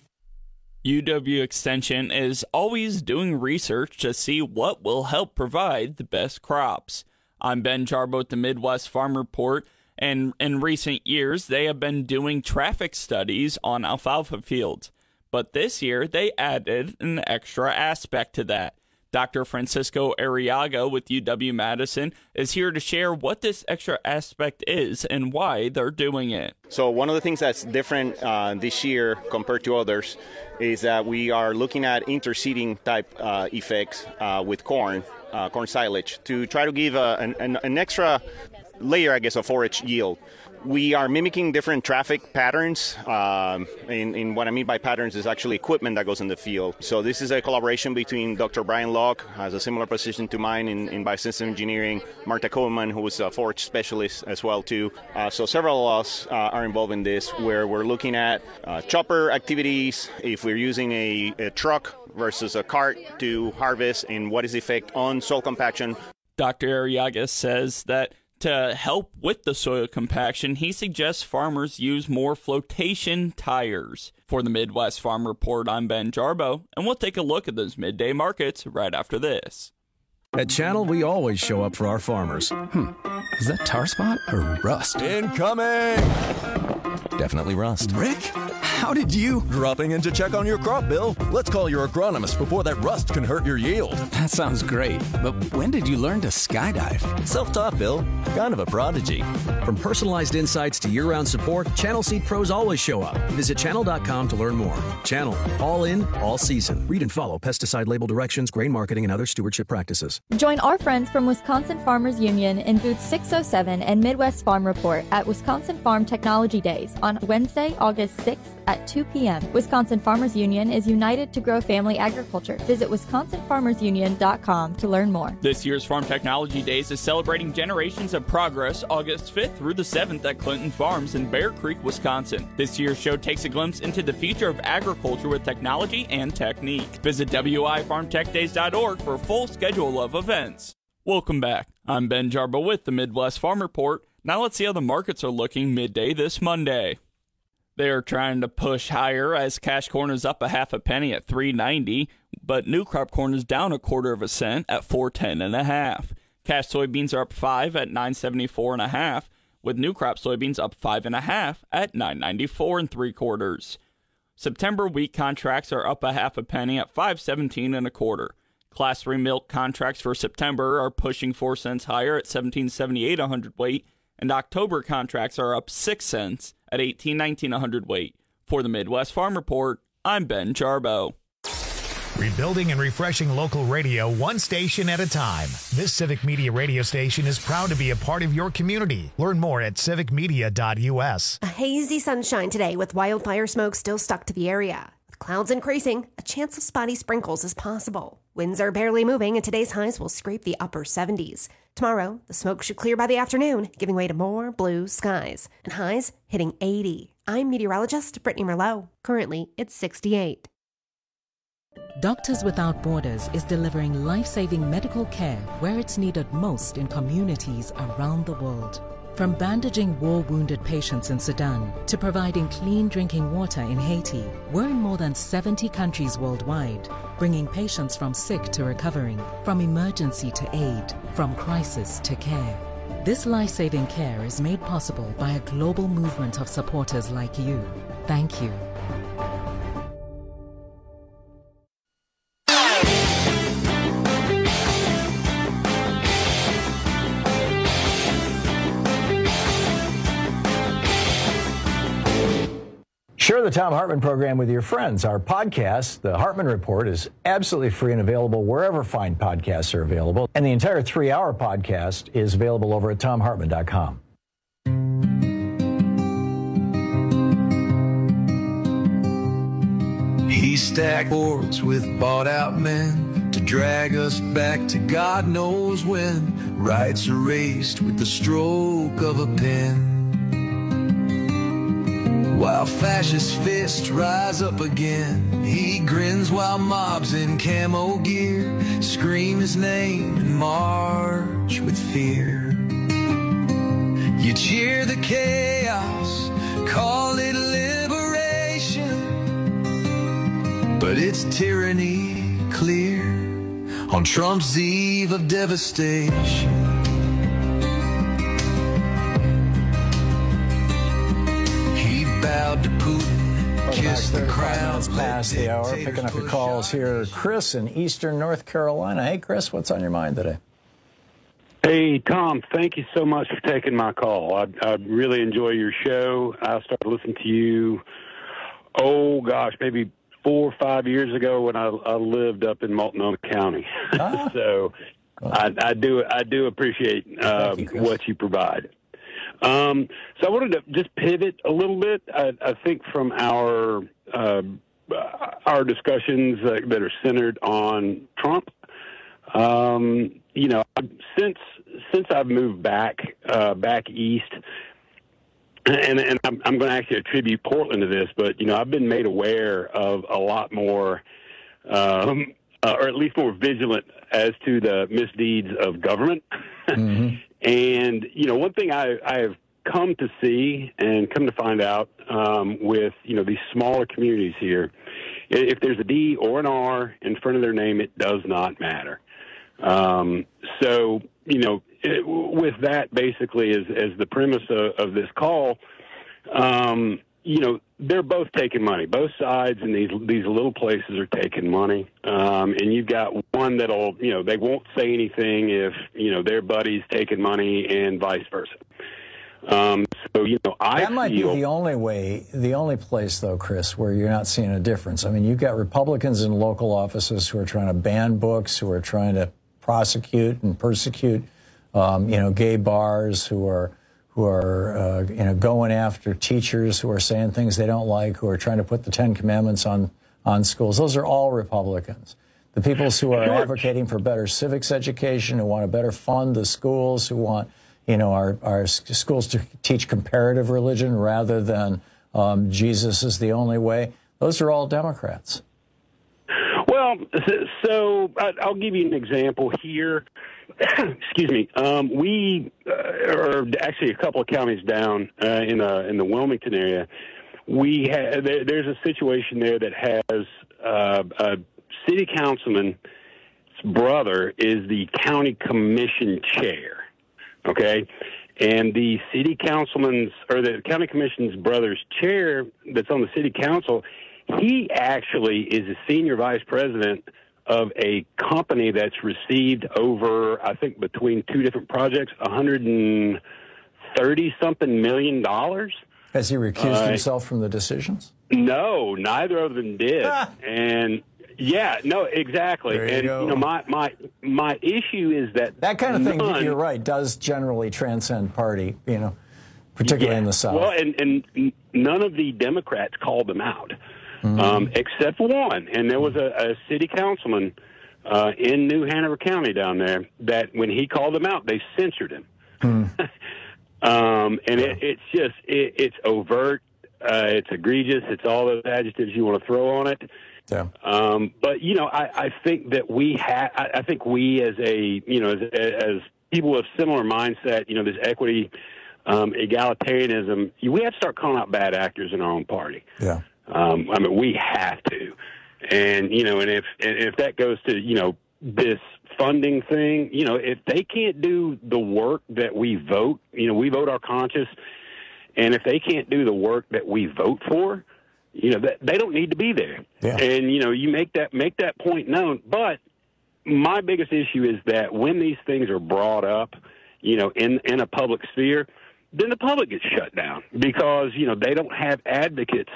U W Extension is always doing research to see what will help provide the best crops. I'm Ben Jarbo at the Midwest Farm Report, and in recent years they have been doing traffic studies on alfalfa fields. But this year they added an extra aspect to that. Doctor Francisco Arriaga with U W-Madison is here to share what this extra aspect is and why they're doing it. So one of the things that's different uh, this year compared to others is that we are looking at interseeding type uh, effects uh, with corn, uh, corn silage, to try to give uh, an, an, an extra layer, I guess, of forage yield. We are mimicking different traffic patterns. Um, and, and what I mean by patterns is actually equipment that goes in the field. So this is a collaboration between Doctor Brian Locke, has a similar position to mine in, in biosystem engineering, Marta Coleman, who is a forage specialist as well too. Uh, so several of us uh, are involved in this, where we're looking at uh, chopper activities, if we're using a, a truck versus a cart to harvest, and what is the effect on soil compaction. Doctor Arriaga says that to help with the soil compaction, he suggests farmers use more flotation tires. For the Midwest Farm Report, I'm Ben Jarbo, and we'll take a look at those midday markets right after this. At Channel, we always show up for our farmers. Hmm, is that tar spot or rust? Incoming! Definitely rust. Rick, how did you? Dropping in to check on your crop, Bill. Let's call your agronomist before that rust can hurt your yield. That sounds great, but when did you learn to skydive? Self-taught, Bill. Kind of a prodigy. From personalized insights to year-round support, Channel Seed Pros always show up. Visit channel dot com to learn more. Channel, all in, all season. Read and follow pesticide label directions, grain marketing, and other stewardship practices. Join our friends from Wisconsin Farmers Union in booth six oh seven and Midwest Farm Report at Wisconsin Farm Technology Days on Wednesday, August sixth at two p.m. Wisconsin Farmers Union is united to grow family agriculture. Visit wisconsin farmers union dot com to learn more. This year's Farm Technology Days is celebrating generations of progress August fifth through the seventh at Clinton Farms in Bear Creek, Wisconsin. This year's show takes a glimpse into the future of agriculture with technology and technique. Visit w i farm tech days dot org for a full schedule of events. Welcome back. I'm Ben Jarbo with the Midwest Farm Report. Now let's see how the markets are looking midday this Monday. They are trying to push higher as cash corn is up a half a penny at three ninety, but new crop corn is down a quarter of a cent at four ten and a half. Cash soybeans are up five at nine seventy-four and a half, with new crop soybeans up five and a half at nine ninety-four and three quarters. September wheat contracts are up a half a penny at five seventeen and a quarter. Class three milk contracts for September are pushing four cents higher at seventeen seventy-eight a hundredweight, and October contracts are up six cents at eighteen nineteen a hundredweight. For the Midwest Farm Report, I'm Ben Jarbo. Rebuilding and refreshing local radio one station at a time. This Civic Media radio station is proud to be a part of your community. Learn more at civic media dot u s. A hazy sunshine today with wildfire smoke still stuck to the area. With clouds increasing, a chance of spotty sprinkles is possible. Winds are barely moving and today's highs will scrape the upper seventies. Tomorrow, the smoke should clear by the afternoon, giving way to more blue skies. And highs hitting eighty. I'm meteorologist Brittany Merlot. Currently, it's sixty-eight. Doctors Without Borders is delivering life-saving medical care where it's needed most in communities around the world. From bandaging war-wounded patients in Sudan to providing clean drinking water in Haiti, we're in more than seventy countries worldwide, bringing patients from sick to recovering, from emergency to aid, from crisis to care. This life-saving care is made possible by a global movement of supporters like you. Thank you. Share the Thom Hartmann program with your friends. Our podcast, The Hartmann Report, is absolutely free and available wherever fine podcasts are available. And the entire three-hour podcast is available over at thom hartmann dot com. He stacked boards with bought-out men to drag us back to God knows when. Rights erased with the stroke of a pen. While fascist fists rise up again, he grins while mobs in camo gear scream his name and march with fear. You cheer the chaos, call it liberation, but it's tyranny clear on Trump's eve of devastation. Bowed to Putin, kissed the crowd. Past the hour, picking up your calls here. Chris in Eastern North Carolina. Hey, Chris, what's on your mind today? Hey, Tom, thank you so much for taking my call. I, I really enjoy your show. I started listening to you, oh, gosh, maybe four or five years ago when I, I lived up in Multnomah County. Ah. so I, I do I do appreciate uh, you, what you provide. Um, so I wanted to just pivot a little bit. I, I think from our uh, our discussions uh, that are centered on Trump, um, you know, since since I've moved back uh, back east, and, and I'm, I'm going to actually attribute Portland to this, but you know, I've been made aware of a lot more, um, uh, or at least more vigilant as to the misdeeds of government. Mm-hmm. And, you know, one thing I, I have come to see and come to find out um, with, you know, these smaller communities here, if there's a D or an R in front of their name, it does not matter. Um, so, you know, it, with that basically as, as the premise of, of this call, um, you know, they're both taking money. Both sides in these these little places are taking money. Um, and you've got one that'll, you know, they won't say anything if, you know, their buddy's taking money and vice versa. Um, so, you know, I That might feel, be the only way, the only place, though, Chris, where you're not seeing a difference. I mean, you've got Republicans in local offices who are trying to ban books, who are trying to prosecute and persecute, um, you know, gay bars, who are who are, uh, you know, going after teachers who are saying things they don't like, who are trying to put the Ten Commandments on, on schools. Those are all Republicans. The people who are advocating for better civics education, who want to better fund the schools, who want, you know, our, our schools to teach comparative religion rather than um, Jesus is the only way, those are all Democrats. Well, so I'll give you an example here. Excuse me. Um, we uh, are actually a couple of counties down uh, in the in the Wilmington area. We ha- there, there's a situation there that has uh, a city councilman's brother is the county commission chair. Okay, and the city councilman's or the county commission's brother's chair that's on the city council. He actually is a senior vice president of a company that's received over, I think, between two different projects, one hundred thirty something million dollars. Has he recused uh, himself from the decisions? No, neither of them did. Ah. And yeah, no, exactly. There you and go. you know, my my my issue is that that kind of thing. none, You're right. Does generally transcend party. You know, particularly yeah, in the South. Well, and and none of the Democrats called them out. Mm-hmm. Um, except for one, and there was a, a city councilman uh, in New Hanover County down there that when he called them out, they censored him. Mm. um, and yeah. it, it's just it, it's overt, uh, it's egregious, it's all those adjectives you want to throw on it. Yeah. Um, but you know, I, I think that we have. I, I think we as a you know as, as people with similar mindset, you know, this equity, um, egalitarianism, we have to start calling out bad actors in our own party. Yeah. Um, I mean, we have to, and you know, and if and if that goes to you know this funding thing, you know, if they can't do the work that we vote, you know, we vote our conscience, and if they can't do the work that we vote for, you know, that they don't need to be there. Yeah. And you know, you make that make that point known. But my biggest issue is that when these things are brought up, you know, in in a public sphere, then the public gets shut down because you know they don't have advocates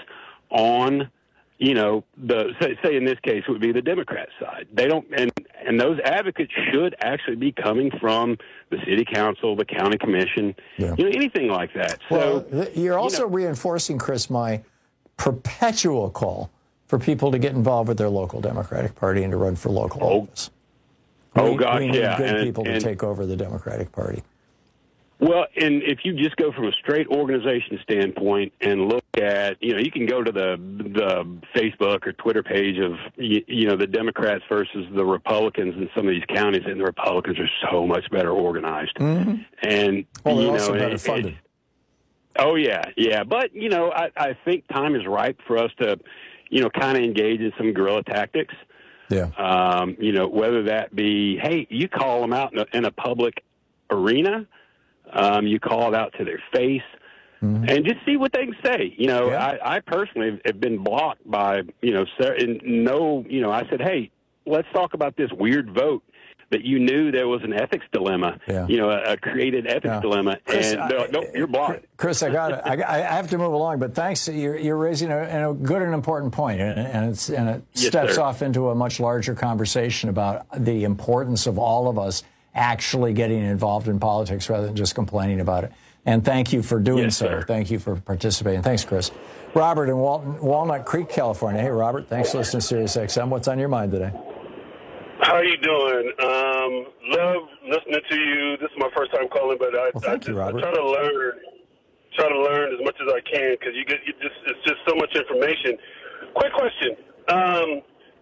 on, you know, the say, say in this case it would be the Democrat side. They don't, and and those advocates should actually be coming from the city council, the county commission, Yeah. you know, anything like that. Well, So you're also you know, reinforcing, Chris, my perpetual call for people to get involved with their local Democratic Party and to run for local Oh. office. Oh, we, gosh, we need yeah. good And- people to and- take over the Democratic Party. Well, and if you just go from a straight organization standpoint and look at, you know, you can go to the the Facebook or Twitter page of, you, you know, the Democrats versus the Republicans in some of these counties, and the Republicans are so much better organized. Mm-hmm. And, Well, they're you also know, better it- funded. it- oh, yeah, yeah. But, you know, I, I think time is ripe for us to, you know, kind of engage in some guerrilla tactics. Yeah. Um, you know, whether that be, hey, you call them out in a, in a public arena, um, you call it out to their face, mm-hmm. and just see what they can say. You know, Yeah. I, I personally have been blocked by, you know, ser- and no, you know, I said, hey, let's talk about this weird vote that you knew there was an ethics dilemma, Yeah. you know, a, a created ethics Yeah. dilemma, Chris, and I- they're like, nope, you're blocked. Chris, I got it. I, I have to move along, but thanks. You're, you're raising a, a good and important point, and, and, it's, and it Yes, steps sir. off into a much larger conversation about the importance of all of us actually getting involved in politics rather than just complaining about it. And thank you for doing Yes, so. sir. Thank you for participating. Thanks, Chris. Robert in Walton, Walnut Creek, California. Hey, Robert. Thanks for listening to Sirius X M. What's on your mind today? How you doing? Um, love listening to you. This is my first time calling, but I, Well, thank I, just, you, Robert. I try to learn, try to learn as much as I can because you get you just it's just so much information. Quick question. Um,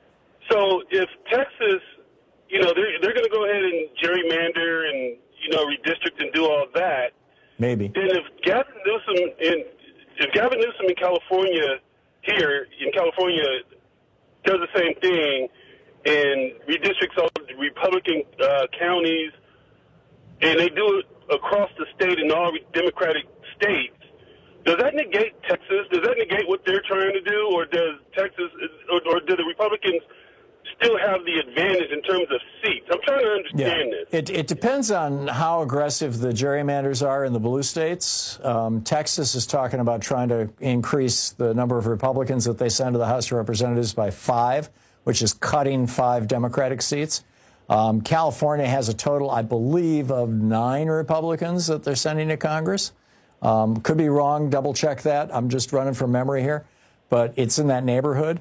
so if Texas, you know, they're they're going to go ahead and gerrymander and you know redistrict and do all that, Maybe. then if Gavin Newsom in if Gavin Newsom in California here in California does the same thing and redistricts all the Republican uh, counties, and they do it across the state in all Democratic states, does that negate Texas? Does that negate what they're trying to do, or does Texas, or, or do the Republicans still have the advantage in terms of seats? I'm trying to understand this. It, it depends on how aggressive the gerrymanders are in the blue states. Um, Texas is talking about trying to increase the number of Republicans that they send to the House of Representatives by five, which is cutting five Democratic seats. Um, California has a total, I believe, of nine Republicans that they're sending to Congress. Um, could be wrong. Double check that. I'm just running from memory here. But it's in that neighborhood.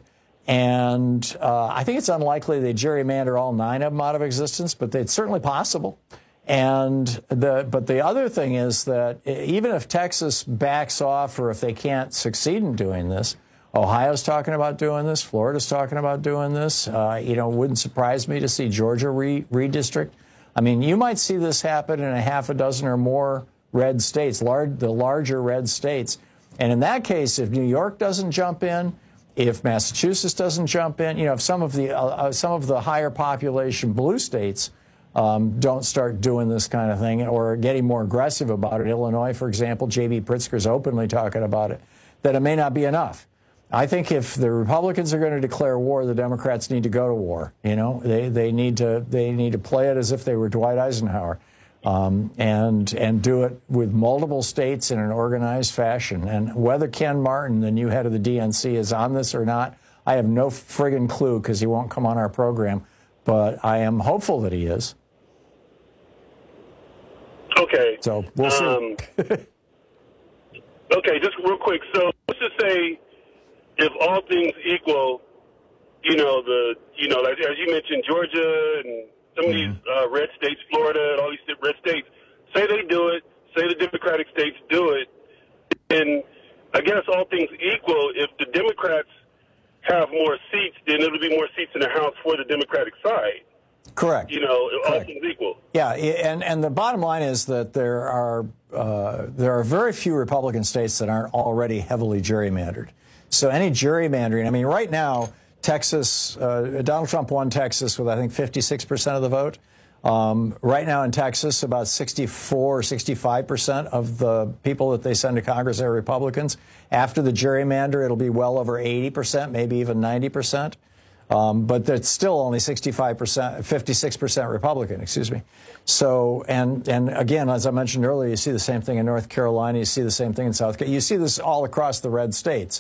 And uh, I think it's unlikely they gerrymander all nine of them out of existence, but it's certainly possible. And the but the other thing is that even if Texas backs off or if they can't succeed in doing this, Ohio's talking about doing this. Florida's talking about doing this. Uh, you know, it wouldn't surprise me to see Georgia re- redistrict. I mean, you might see this happen in a half a dozen or more red states, large, the larger red states. And in that case, if New York doesn't jump in, if Massachusetts doesn't jump in, you know, if some of the uh, uh, some of the higher population blue states um, don't start doing this kind of thing or getting more aggressive about it, Illinois, for example, J B Pritzker's openly talking about it, that it may not be enough. I think if the Republicans are going to declare war, the Democrats need to go to war. You know, they they need to they need to play it as if they were Dwight Eisenhower, um, and and do it with multiple states in an organized fashion. And whether Ken Martin, the new head of the D N C, is on this or not, I have no friggin' clue because he won't come on our program. But I am hopeful that he is. Okay. So we'll see. Um, okay, just real quick. So let's just say, if all things equal, you know, the you know, like, as you mentioned, Georgia and some of these uh, red states, Florida, and all these red states, say they do it, say the Democratic states do it, and I guess all things equal, if the Democrats have more seats, then it'll be more seats in the House for the Democratic side. Correct. You know, all Correct. things equal. Yeah, and, and the bottom line is that there are uh, there are very few Republican states that aren't already heavily gerrymandered. So any gerrymandering, I mean, right now, Texas, uh, Donald Trump won Texas with, I think, fifty-six percent of the vote. Um, right now in Texas, about sixty-four or sixty-five percent of the people that they send to Congress are Republicans. After the gerrymander, it'll be well over eighty percent, maybe even ninety percent. Um, but that's still only sixty-five percent, fifty-six percent Republican, excuse me. So, and and again, as I mentioned earlier, you see the same thing in North Carolina. You see the same thing in South Carolina. You see this all across the red states.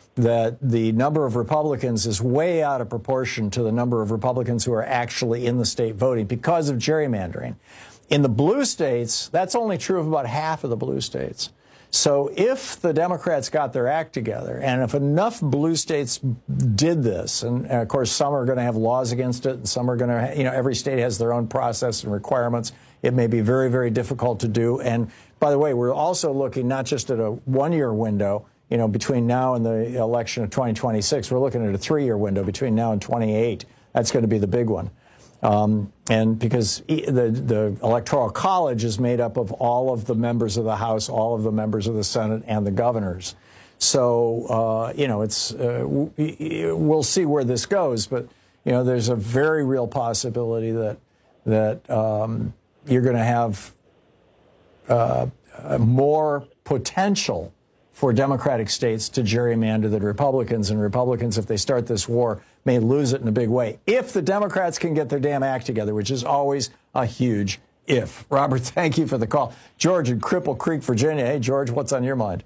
that the number of Republicans is way out of proportion to the number of Republicans who are actually in the state voting because of gerrymandering. In the blue states, that's only true of about half of the blue states. So if the Democrats got their act together, and if enough blue states did this, and, and of course some are going to have laws against it, and some are going to, you know, every state has their own process and requirements. It may be very, very difficult to do. And by the way, we're also looking not just at a one-year window, you know, between now and the election of twenty twenty-six. We're looking at a three-year window between now and twenty-eight. That's going to be the big one. Um, and because the, the Electoral College is made up of all of the members of the House, all of the members of the Senate, and the governors. So, uh, you know, it's uh, we'll see where this goes. But, you know, there's a very real possibility that that um, you're going to have uh, more potential for Democratic states to gerrymander than Republicans. And Republicans, if they start this war, may lose it in a big way. If the Democrats can get their damn act together, which is always a huge if. Robert, thank you for the call. George in Cripple Creek, Virginia. Hey, George, what's on your mind?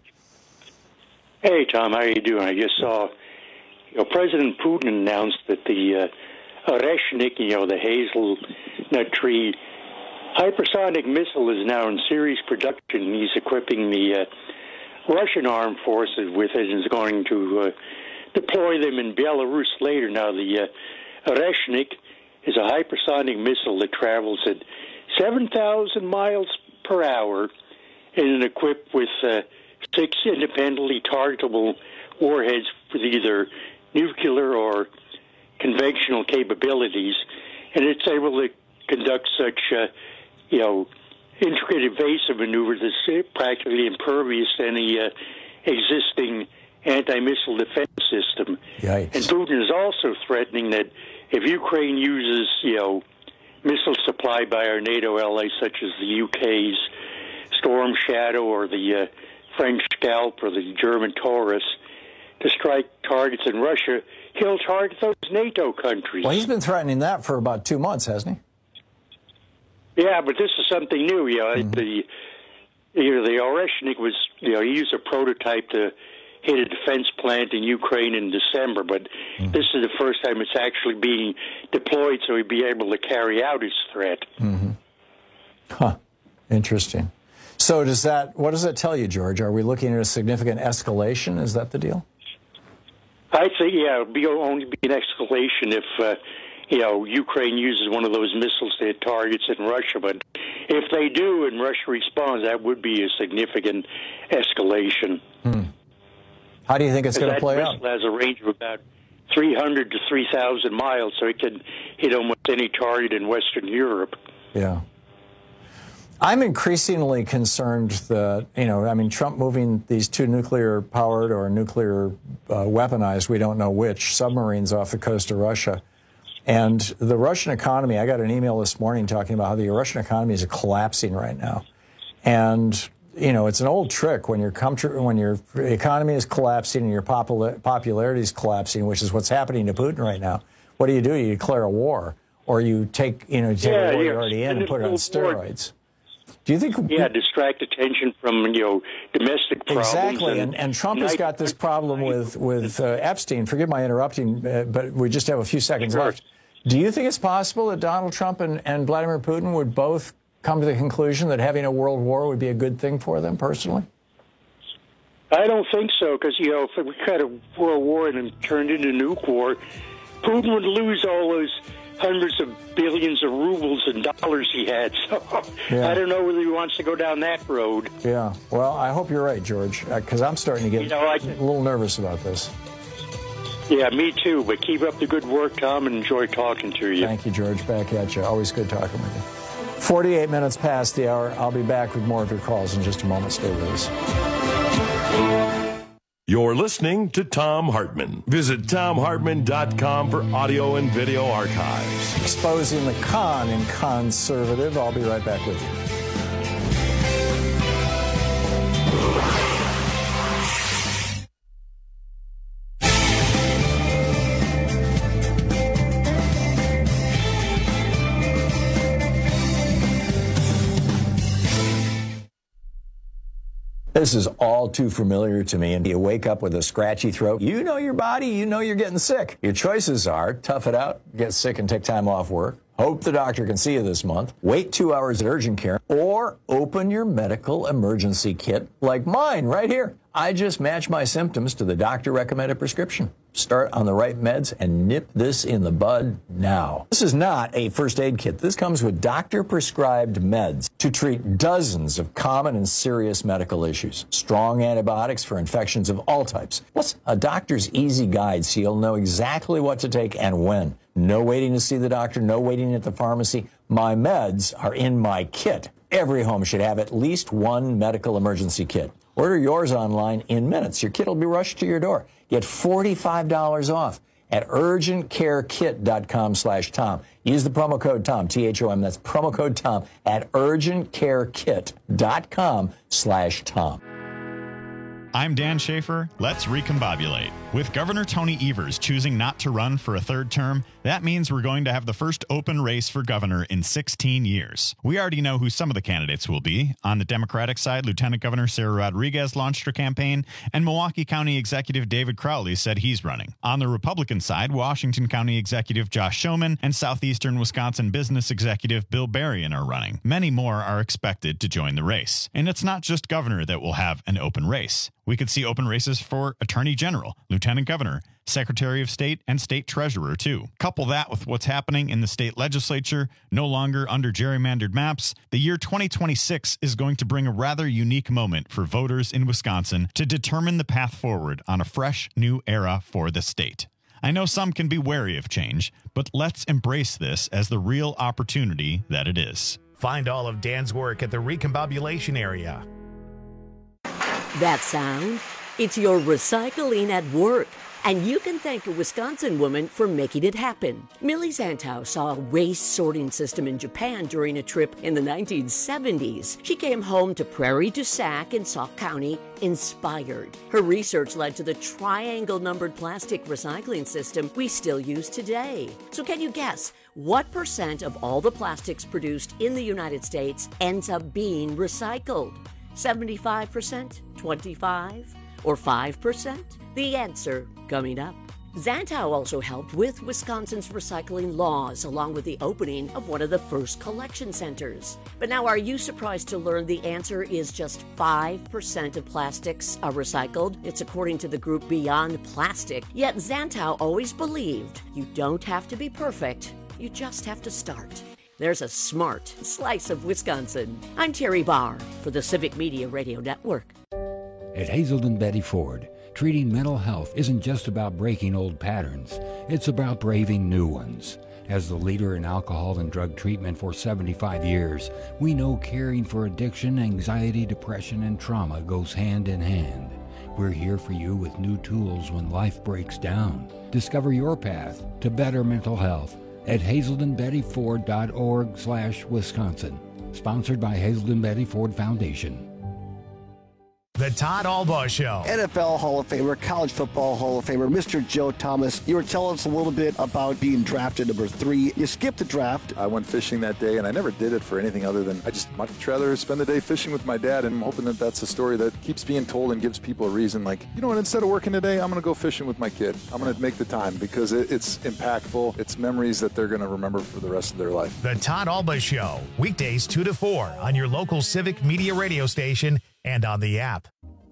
Hey, Tom, how are you doing? I just saw, you know, President Putin announced that the uh, Oreshnik, you know, the hazelnut tree hypersonic missile is now in series production. He's equipping the uh, Russian armed forces with it and is going to uh, deploy them in Belarus later. Now, the uh, Oreshnik is a hypersonic missile that travels at seven thousand miles per hour and is equipped with uh, six independently targetable warheads with either nuclear or conventional capabilities, and it's able to conduct such, uh, you know, intricate evasive maneuvers that's practically impervious to any uh, existing anti-missile defense system. Yikes. And Putin is also threatening that if Ukraine uses, you know, missiles supplied by our NATO allies, such as the U K's Storm Shadow or the uh, French Scalp or the German Taurus, to strike targets in Russia, he'll target those NATO countries. Well, he's been threatening that for about two months, hasn't he? Yeah, but this is something new. You know, mm-hmm. the you know, the Oreshnik was, you know, he used a prototype to hit a defense plant in Ukraine in December, but mm-hmm. this is the first time it's actually being deployed, so he'd be able to carry out his threat. Mm-hmm. Huh. Interesting. So does that, what does that tell you, George? Are we looking at a significant escalation? Is that the deal? I'd say, yeah, it'll be only be an escalation if, uh, you know, Ukraine uses one of those missiles to hit targets in Russia. But if they do and Russia responds, that would be a significant escalation. Hmm. How do you think it's going to play out? That missile has a range of about three hundred to three thousand miles, so it can hit almost any target in Western Europe. Yeah. I'm increasingly concerned that, you know, I mean, Trump moving these two nuclear-powered or nuclear uh, weaponized, we don't know which, submarines off the coast of Russia. And the Russian economy, I got an email this morning talking about how the Russian economy is collapsing right now. And, you know, it's an old trick when your, when your economy is collapsing and your popula popularity is collapsing, which is what's happening to Putin right now. What do you do? You declare a war. Or you take, you know, you take yeah, a war yeah. you're already in and put it on steroids. Do you think? Yeah, distract attention from, you know, domestic problems. Exactly, and, and, and Trump has got this problem with with uh, Epstein. Forgive my interrupting, uh, but we just have a few seconds sure. left. Do you think it's possible that Donald Trump and, and Vladimir Putin would both come to the conclusion that having a world war would be a good thing for them personally? I don't think so, because, you know, if we had a world war and it turned into a nuke war, Putin would lose all those hundreds of billions of rubles and dollars he had. So yeah. I don't know whether he wants to go down that road. Yeah. Well, I hope you're right, George, because I'm starting to get you know, I, a little nervous about this. Yeah, me too. But keep up the good work, Tom, and enjoy talking to you. Thank you, George. Back at you. Always good talking with you. forty-eight minutes past the hour. I'll be back with more of your calls in just a moment. Stay with us. You're listening to Thom Hartmann. Visit Thom Hartmann dot com for audio and video archives. Exposing the con in conservative. I'll be right back with you. This is all too familiar to me, and you wake up with a scratchy throat. You know your body, you know you're getting sick. Your choices are tough it out, get sick and take time off work, hope the doctor can see you this month, wait two hours at urgent care, or open your medical emergency kit like mine right here. I just match my symptoms to the doctor-recommended prescription. Start on the right meds and nip this in the bud now. This is not a first aid kit. This comes with doctor-prescribed meds to treat dozens of common and serious medical issues. Strong antibiotics for infections of all types. Plus, a doctor's easy guide so you'll know exactly what to take and when. No waiting to see the doctor, no waiting at the pharmacy. My meds are in my kit. Every home should have at least one medical emergency kit. Order yours online in minutes. Your kit will be rushed to your door. Get forty-five dollars off at urgentcarekit.com slash Tom. Use the promo code Tom, T H O M. That's promo code Tom at urgentcarekit.com slash Tom. I'm Dan Schaefer. Let's recombobulate. With Governor Tony Evers choosing not to run for a third term, that means we're going to have the first open race for governor in sixteen years. We already know who some of the candidates will be. On the Democratic side, Lieutenant Governor Sarah Rodriguez launched her campaign, and Milwaukee County Executive David Crowley said he's running. On the Republican side, Washington County Executive Josh Schoeman and Southeastern Wisconsin Business Executive Bill Berrien are running. Many more are expected to join the race. And it's not just governor that will have an open race. We could see open races for Attorney General, Lieutenant Governor, Secretary of State, and State Treasurer, too. Couple that with what's happening in the state legislature, no longer under gerrymandered maps, the year twenty twenty-six is going to bring a rather unique moment for voters in Wisconsin to determine the path forward on a fresh new era for the state. I know some can be wary of change, but let's embrace this as the real opportunity that it is. Find all of Dan's work at the Recombobulation area. That sound? It's your recycling at work. And you can thank a Wisconsin woman for making it happen. Millie Zantow saw a waste sorting system in Japan during a trip in the nineteen seventies. She came home to Prairie du Sac in Sauk County inspired. Her research led to the triangle-numbered plastic recycling system we still use today. So can you guess what percent of all the plastics produced in the United States ends up being recycled? seventy-five percent, twenty-five, or five percent? The answer coming up. Zantow also helped with Wisconsin's recycling laws, along with the opening of one of the first collection centers. But now, are you surprised to learn the answer is just five percent of plastics are recycled? It's according to the group Beyond Plastic. Yet Zantow always believed you don't have to be perfect, you just have to start. There's a smart slice of Wisconsin. I'm Terry Barr for the Civic Media Radio Network. At Hazelden Betty Ford, treating mental health isn't just about breaking old patterns. It's about braving new ones. As the leader in alcohol and drug treatment for seventy-five years, we know caring for addiction, anxiety, depression, and trauma goes hand in hand. We're here for you with new tools when life breaks down. Discover your path to better mental health at hazelden betty ford dot org slash Wisconsin. Sponsored by Hazelden Betty Ford Foundation. The Todd Albaugh Show. N F L Hall of Famer, College Football Hall of Famer, Mister Joe Thomas. You were telling us a little bit about being drafted number three. You skipped the draft. I went fishing that day, and I never did it for anything other than I just much rather spend the day fishing with my dad, and I'm hoping that that's a story that keeps being told and gives people a reason. Like, you know what, instead of working today, I'm going to go fishing with my kid. I'm going to make the time because it, it's impactful. It's memories that they're going to remember for the rest of their life. The Todd Albaugh Show, weekdays two to four on your local Civic Media radio station and on the app.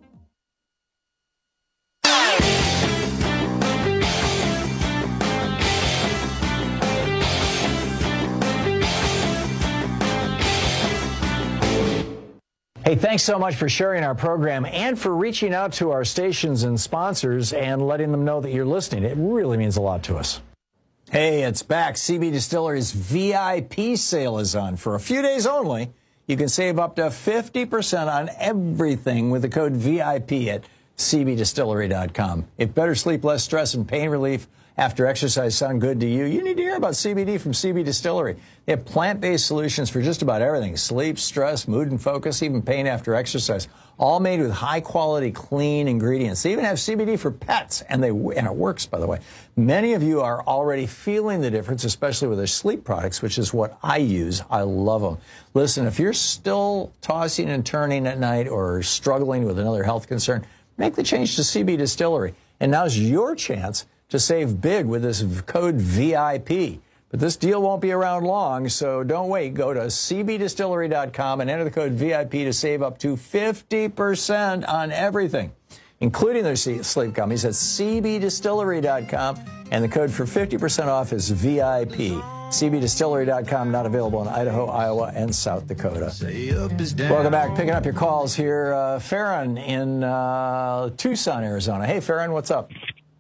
Hey, thanks so much for sharing our program and for reaching out to our stations and sponsors and letting them know that you're listening. It really means a lot to us. Hey, it's back. C B Distillery's V I P sale is on. For a few days only, you can save up to fifty percent on everything with the code V I P at C B distillery dot com. If better sleep, less stress, and pain relief after exercise sound good to you, you need to hear about C B D from C B Distillery. They have plant-based solutions for just about everything: sleep, stress, mood and focus, even pain after exercise. all made with high-quality, clean ingredients. They even have C B D for pets, and they and it works, by the way. Many of you are already feeling the difference, especially with their sleep products, which is what I use. I love them. Listen, if you're still tossing and turning at night or struggling with another health concern, make the change to C B Distillery. And now's your chance to save big with this code V I P. But this deal won't be around long, so don't wait. Go to C B distillery dot com and enter the code V I P to save up to fifty percent on everything, including their sleep gummies at C B distillery dot com. And the code for fifty percent off is V I P. C B distillery dot com, not available in Idaho, Iowa, and South Dakota. Welcome back. Picking up your calls here. Uh, Farron in uh, Tucson, Arizona. Hey, Farron, what's up?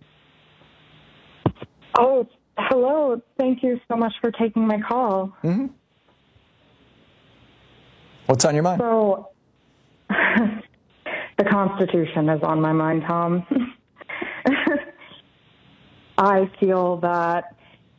Oh, hello. Thank you so much for taking my call. Mm-hmm. What's on your mind? So, the Constitution is on my mind, Tom. I feel that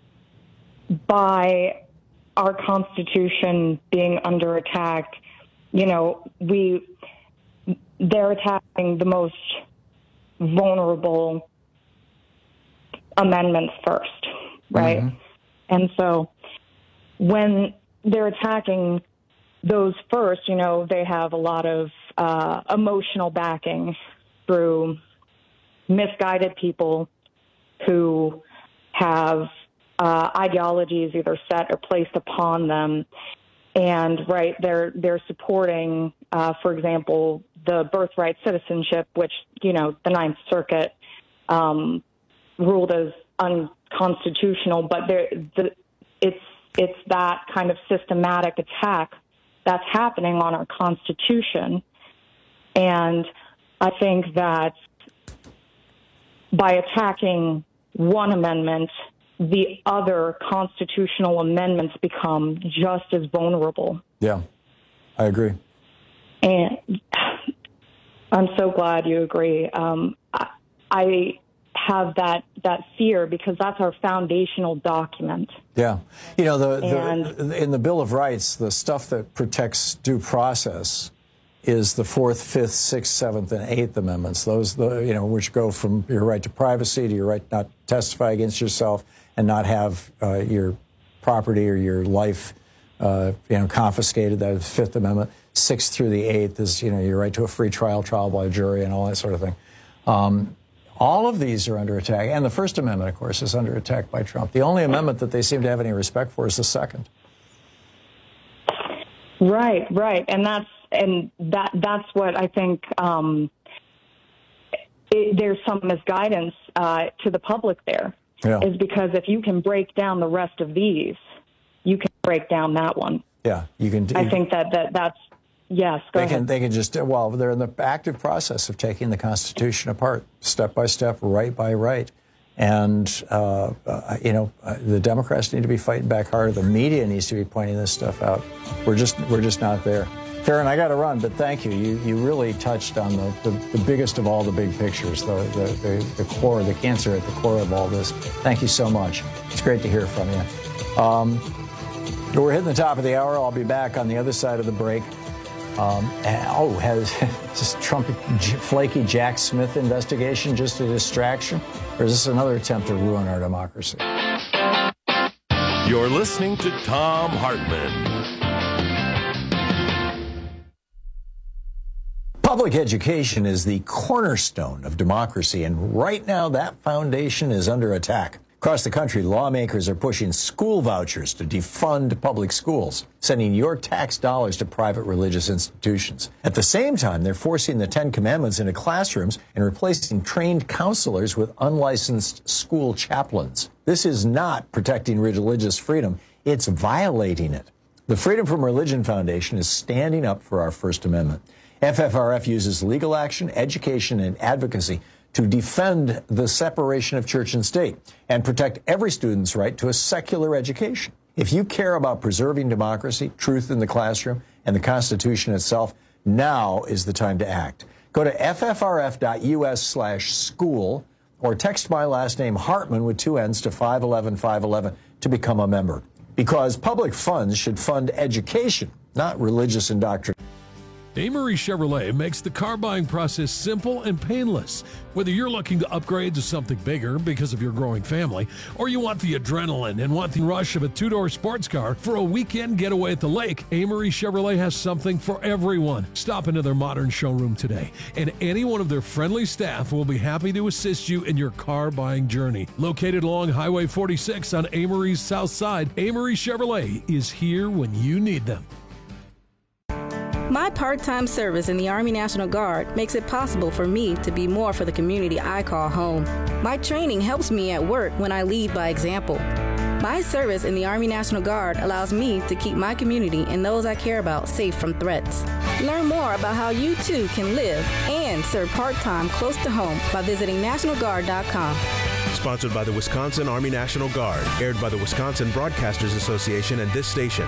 by our Constitution being under attack, you know, we they're attacking the most vulnerable amendments first, right? Mm-hmm. And so when they're attacking those first, you know, they have a lot of uh, emotional backing through misguided people who have uh, ideologies either set or placed upon them. And, right, they're they're supporting, uh, for example, the birthright citizenship, which, you know, the Ninth Circuit um, ruled as unconstitutional. But there, the, it's it's that kind of systematic attack that's happening on our Constitution. And I think that by attacking one amendment, the other constitutional amendments become just as vulnerable. Yeah, I agree. And I'm so glad you agree. Um, I, I have that, that fear because that's our foundational document. Yeah. You know, the, and, the in the Bill of Rights, the stuff that protects due process is the Fourth, Fifth, Sixth, Seventh, and Eighth Amendments. Those, the you know, which go from your right to privacy to your right not to testify against yourself and not have uh, your property or your life, uh, you know, confiscated. That is the Fifth Amendment. Sixth through the Eighth is, you know, your right to a free trial, trial by jury, and all that sort of thing. Um, all of these are under attack, and the First Amendment, of course, is under attack by Trump. The only amendment that they seem to have any respect for is the Second. Right, right, and that's and that that's what I think. Um, it, there's some misguidance uh, to the public there, yeah. is because if you can break down the rest of these, you can break down that one. Yeah, you can. I think that, that that's yes. Go they ahead. can they can just well they're in the active process of taking the Constitution apart, step by step, right by right. And, uh, uh, you know, uh, the Democrats need to be fighting back harder. The media needs to be pointing this stuff out. We're just we're just not there. Farron, I got to run, but thank you. You you really touched on the, the, the biggest of all the big pictures, the, the, the, the core, the cancer at the core of all this. Thank you so much. It's great to hear from you. Um, we're hitting the top of the hour. I'll be back on the other side of the break. Um, and, oh, has this Trump flaky Jack Smith investigation just a distraction? Or is this another attempt to ruin our democracy? You're listening to Thom Hartmann. Public education is the cornerstone of democracy, and right now that foundation is under attack. Across the country, lawmakers are pushing school vouchers to defund public schools, sending your tax dollars to private religious institutions. At the same time, they're forcing the Ten Commandments into classrooms and replacing trained counselors with unlicensed school chaplains. This is not protecting religious freedom. It's violating it. The Freedom from Religion Foundation is standing up for our First Amendment. F F R F uses legal action, education, and advocacy to defend the separation of church and state and protect every student's right to a secular education. If you care about preserving democracy, truth in the classroom, and the Constitution itself, now is the time to act. Go to F F R F dot U S slash school or text my last name Hartmann with two N's to five eleven five eleven to become a member. Because public funds should fund education, not religious indoctrination. Amory Chevrolet makes the car buying process simple and painless. Whether you're looking to upgrade to something bigger because of your growing family, or you want the adrenaline and want the rush of a two-door sports car for a weekend getaway at the lake, Amory Chevrolet has something for everyone. Stop into their modern showroom today, and any one of their friendly staff will be happy to assist you in your car buying journey. Located along Highway forty-six on Amory's south side, Amory Chevrolet is here when you need them. My part-time service in the Army National Guard makes it possible for me to be more for the community I call home. My training helps me at work when I lead by example. My service in the Army National Guard allows me to keep my community and those I care about safe from threats. Learn more about how you too can live and serve part-time close to home by visiting national guard dot com. Sponsored by the Wisconsin Army National Guard. Aired by the Wisconsin Broadcasters Association and this station.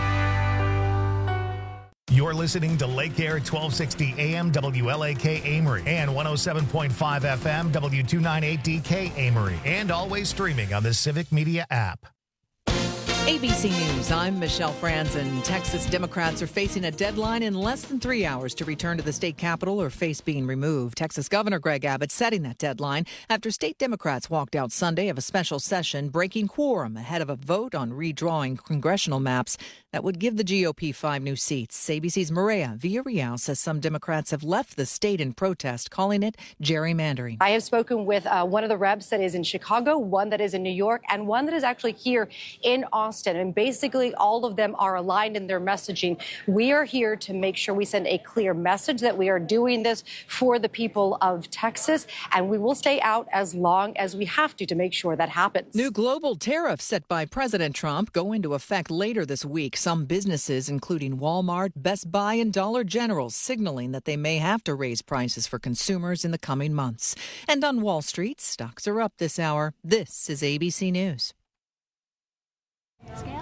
You're listening to Lake Air twelve sixty A M W L A K Amory and one oh seven point five F M W two ninety-eight D K Amory, and always streaming on the Civic Media app. A B C News, I'm Michelle Franzen. Texas Democrats are facing a deadline in less than three hours to return to the state capitol or face being removed. Texas Governor Greg Abbott setting that deadline after state Democrats walked out Sunday of a special session, breaking quorum ahead of a vote on redrawing congressional maps that would give the G O P five new seats. A B C's Maria Villarreal says some Democrats have left the state in protest, calling it gerrymandering. I have spoken with uh, one of the reps that is in Chicago, one that is in New York, and one that is actually here in Austin. And basically, all of them are aligned in their messaging. We are here to make sure we send a clear message that we are doing this for the people of Texas, and we will stay out as long as we have to to make sure that happens. New global tariffs set by President Trump go into effect later this week. Some businesses, including Walmart, Best Buy, and Dollar General, signaling that they may have to raise prices for consumers in the coming months. And on Wall Street, stocks are up this hour. This is A B C News.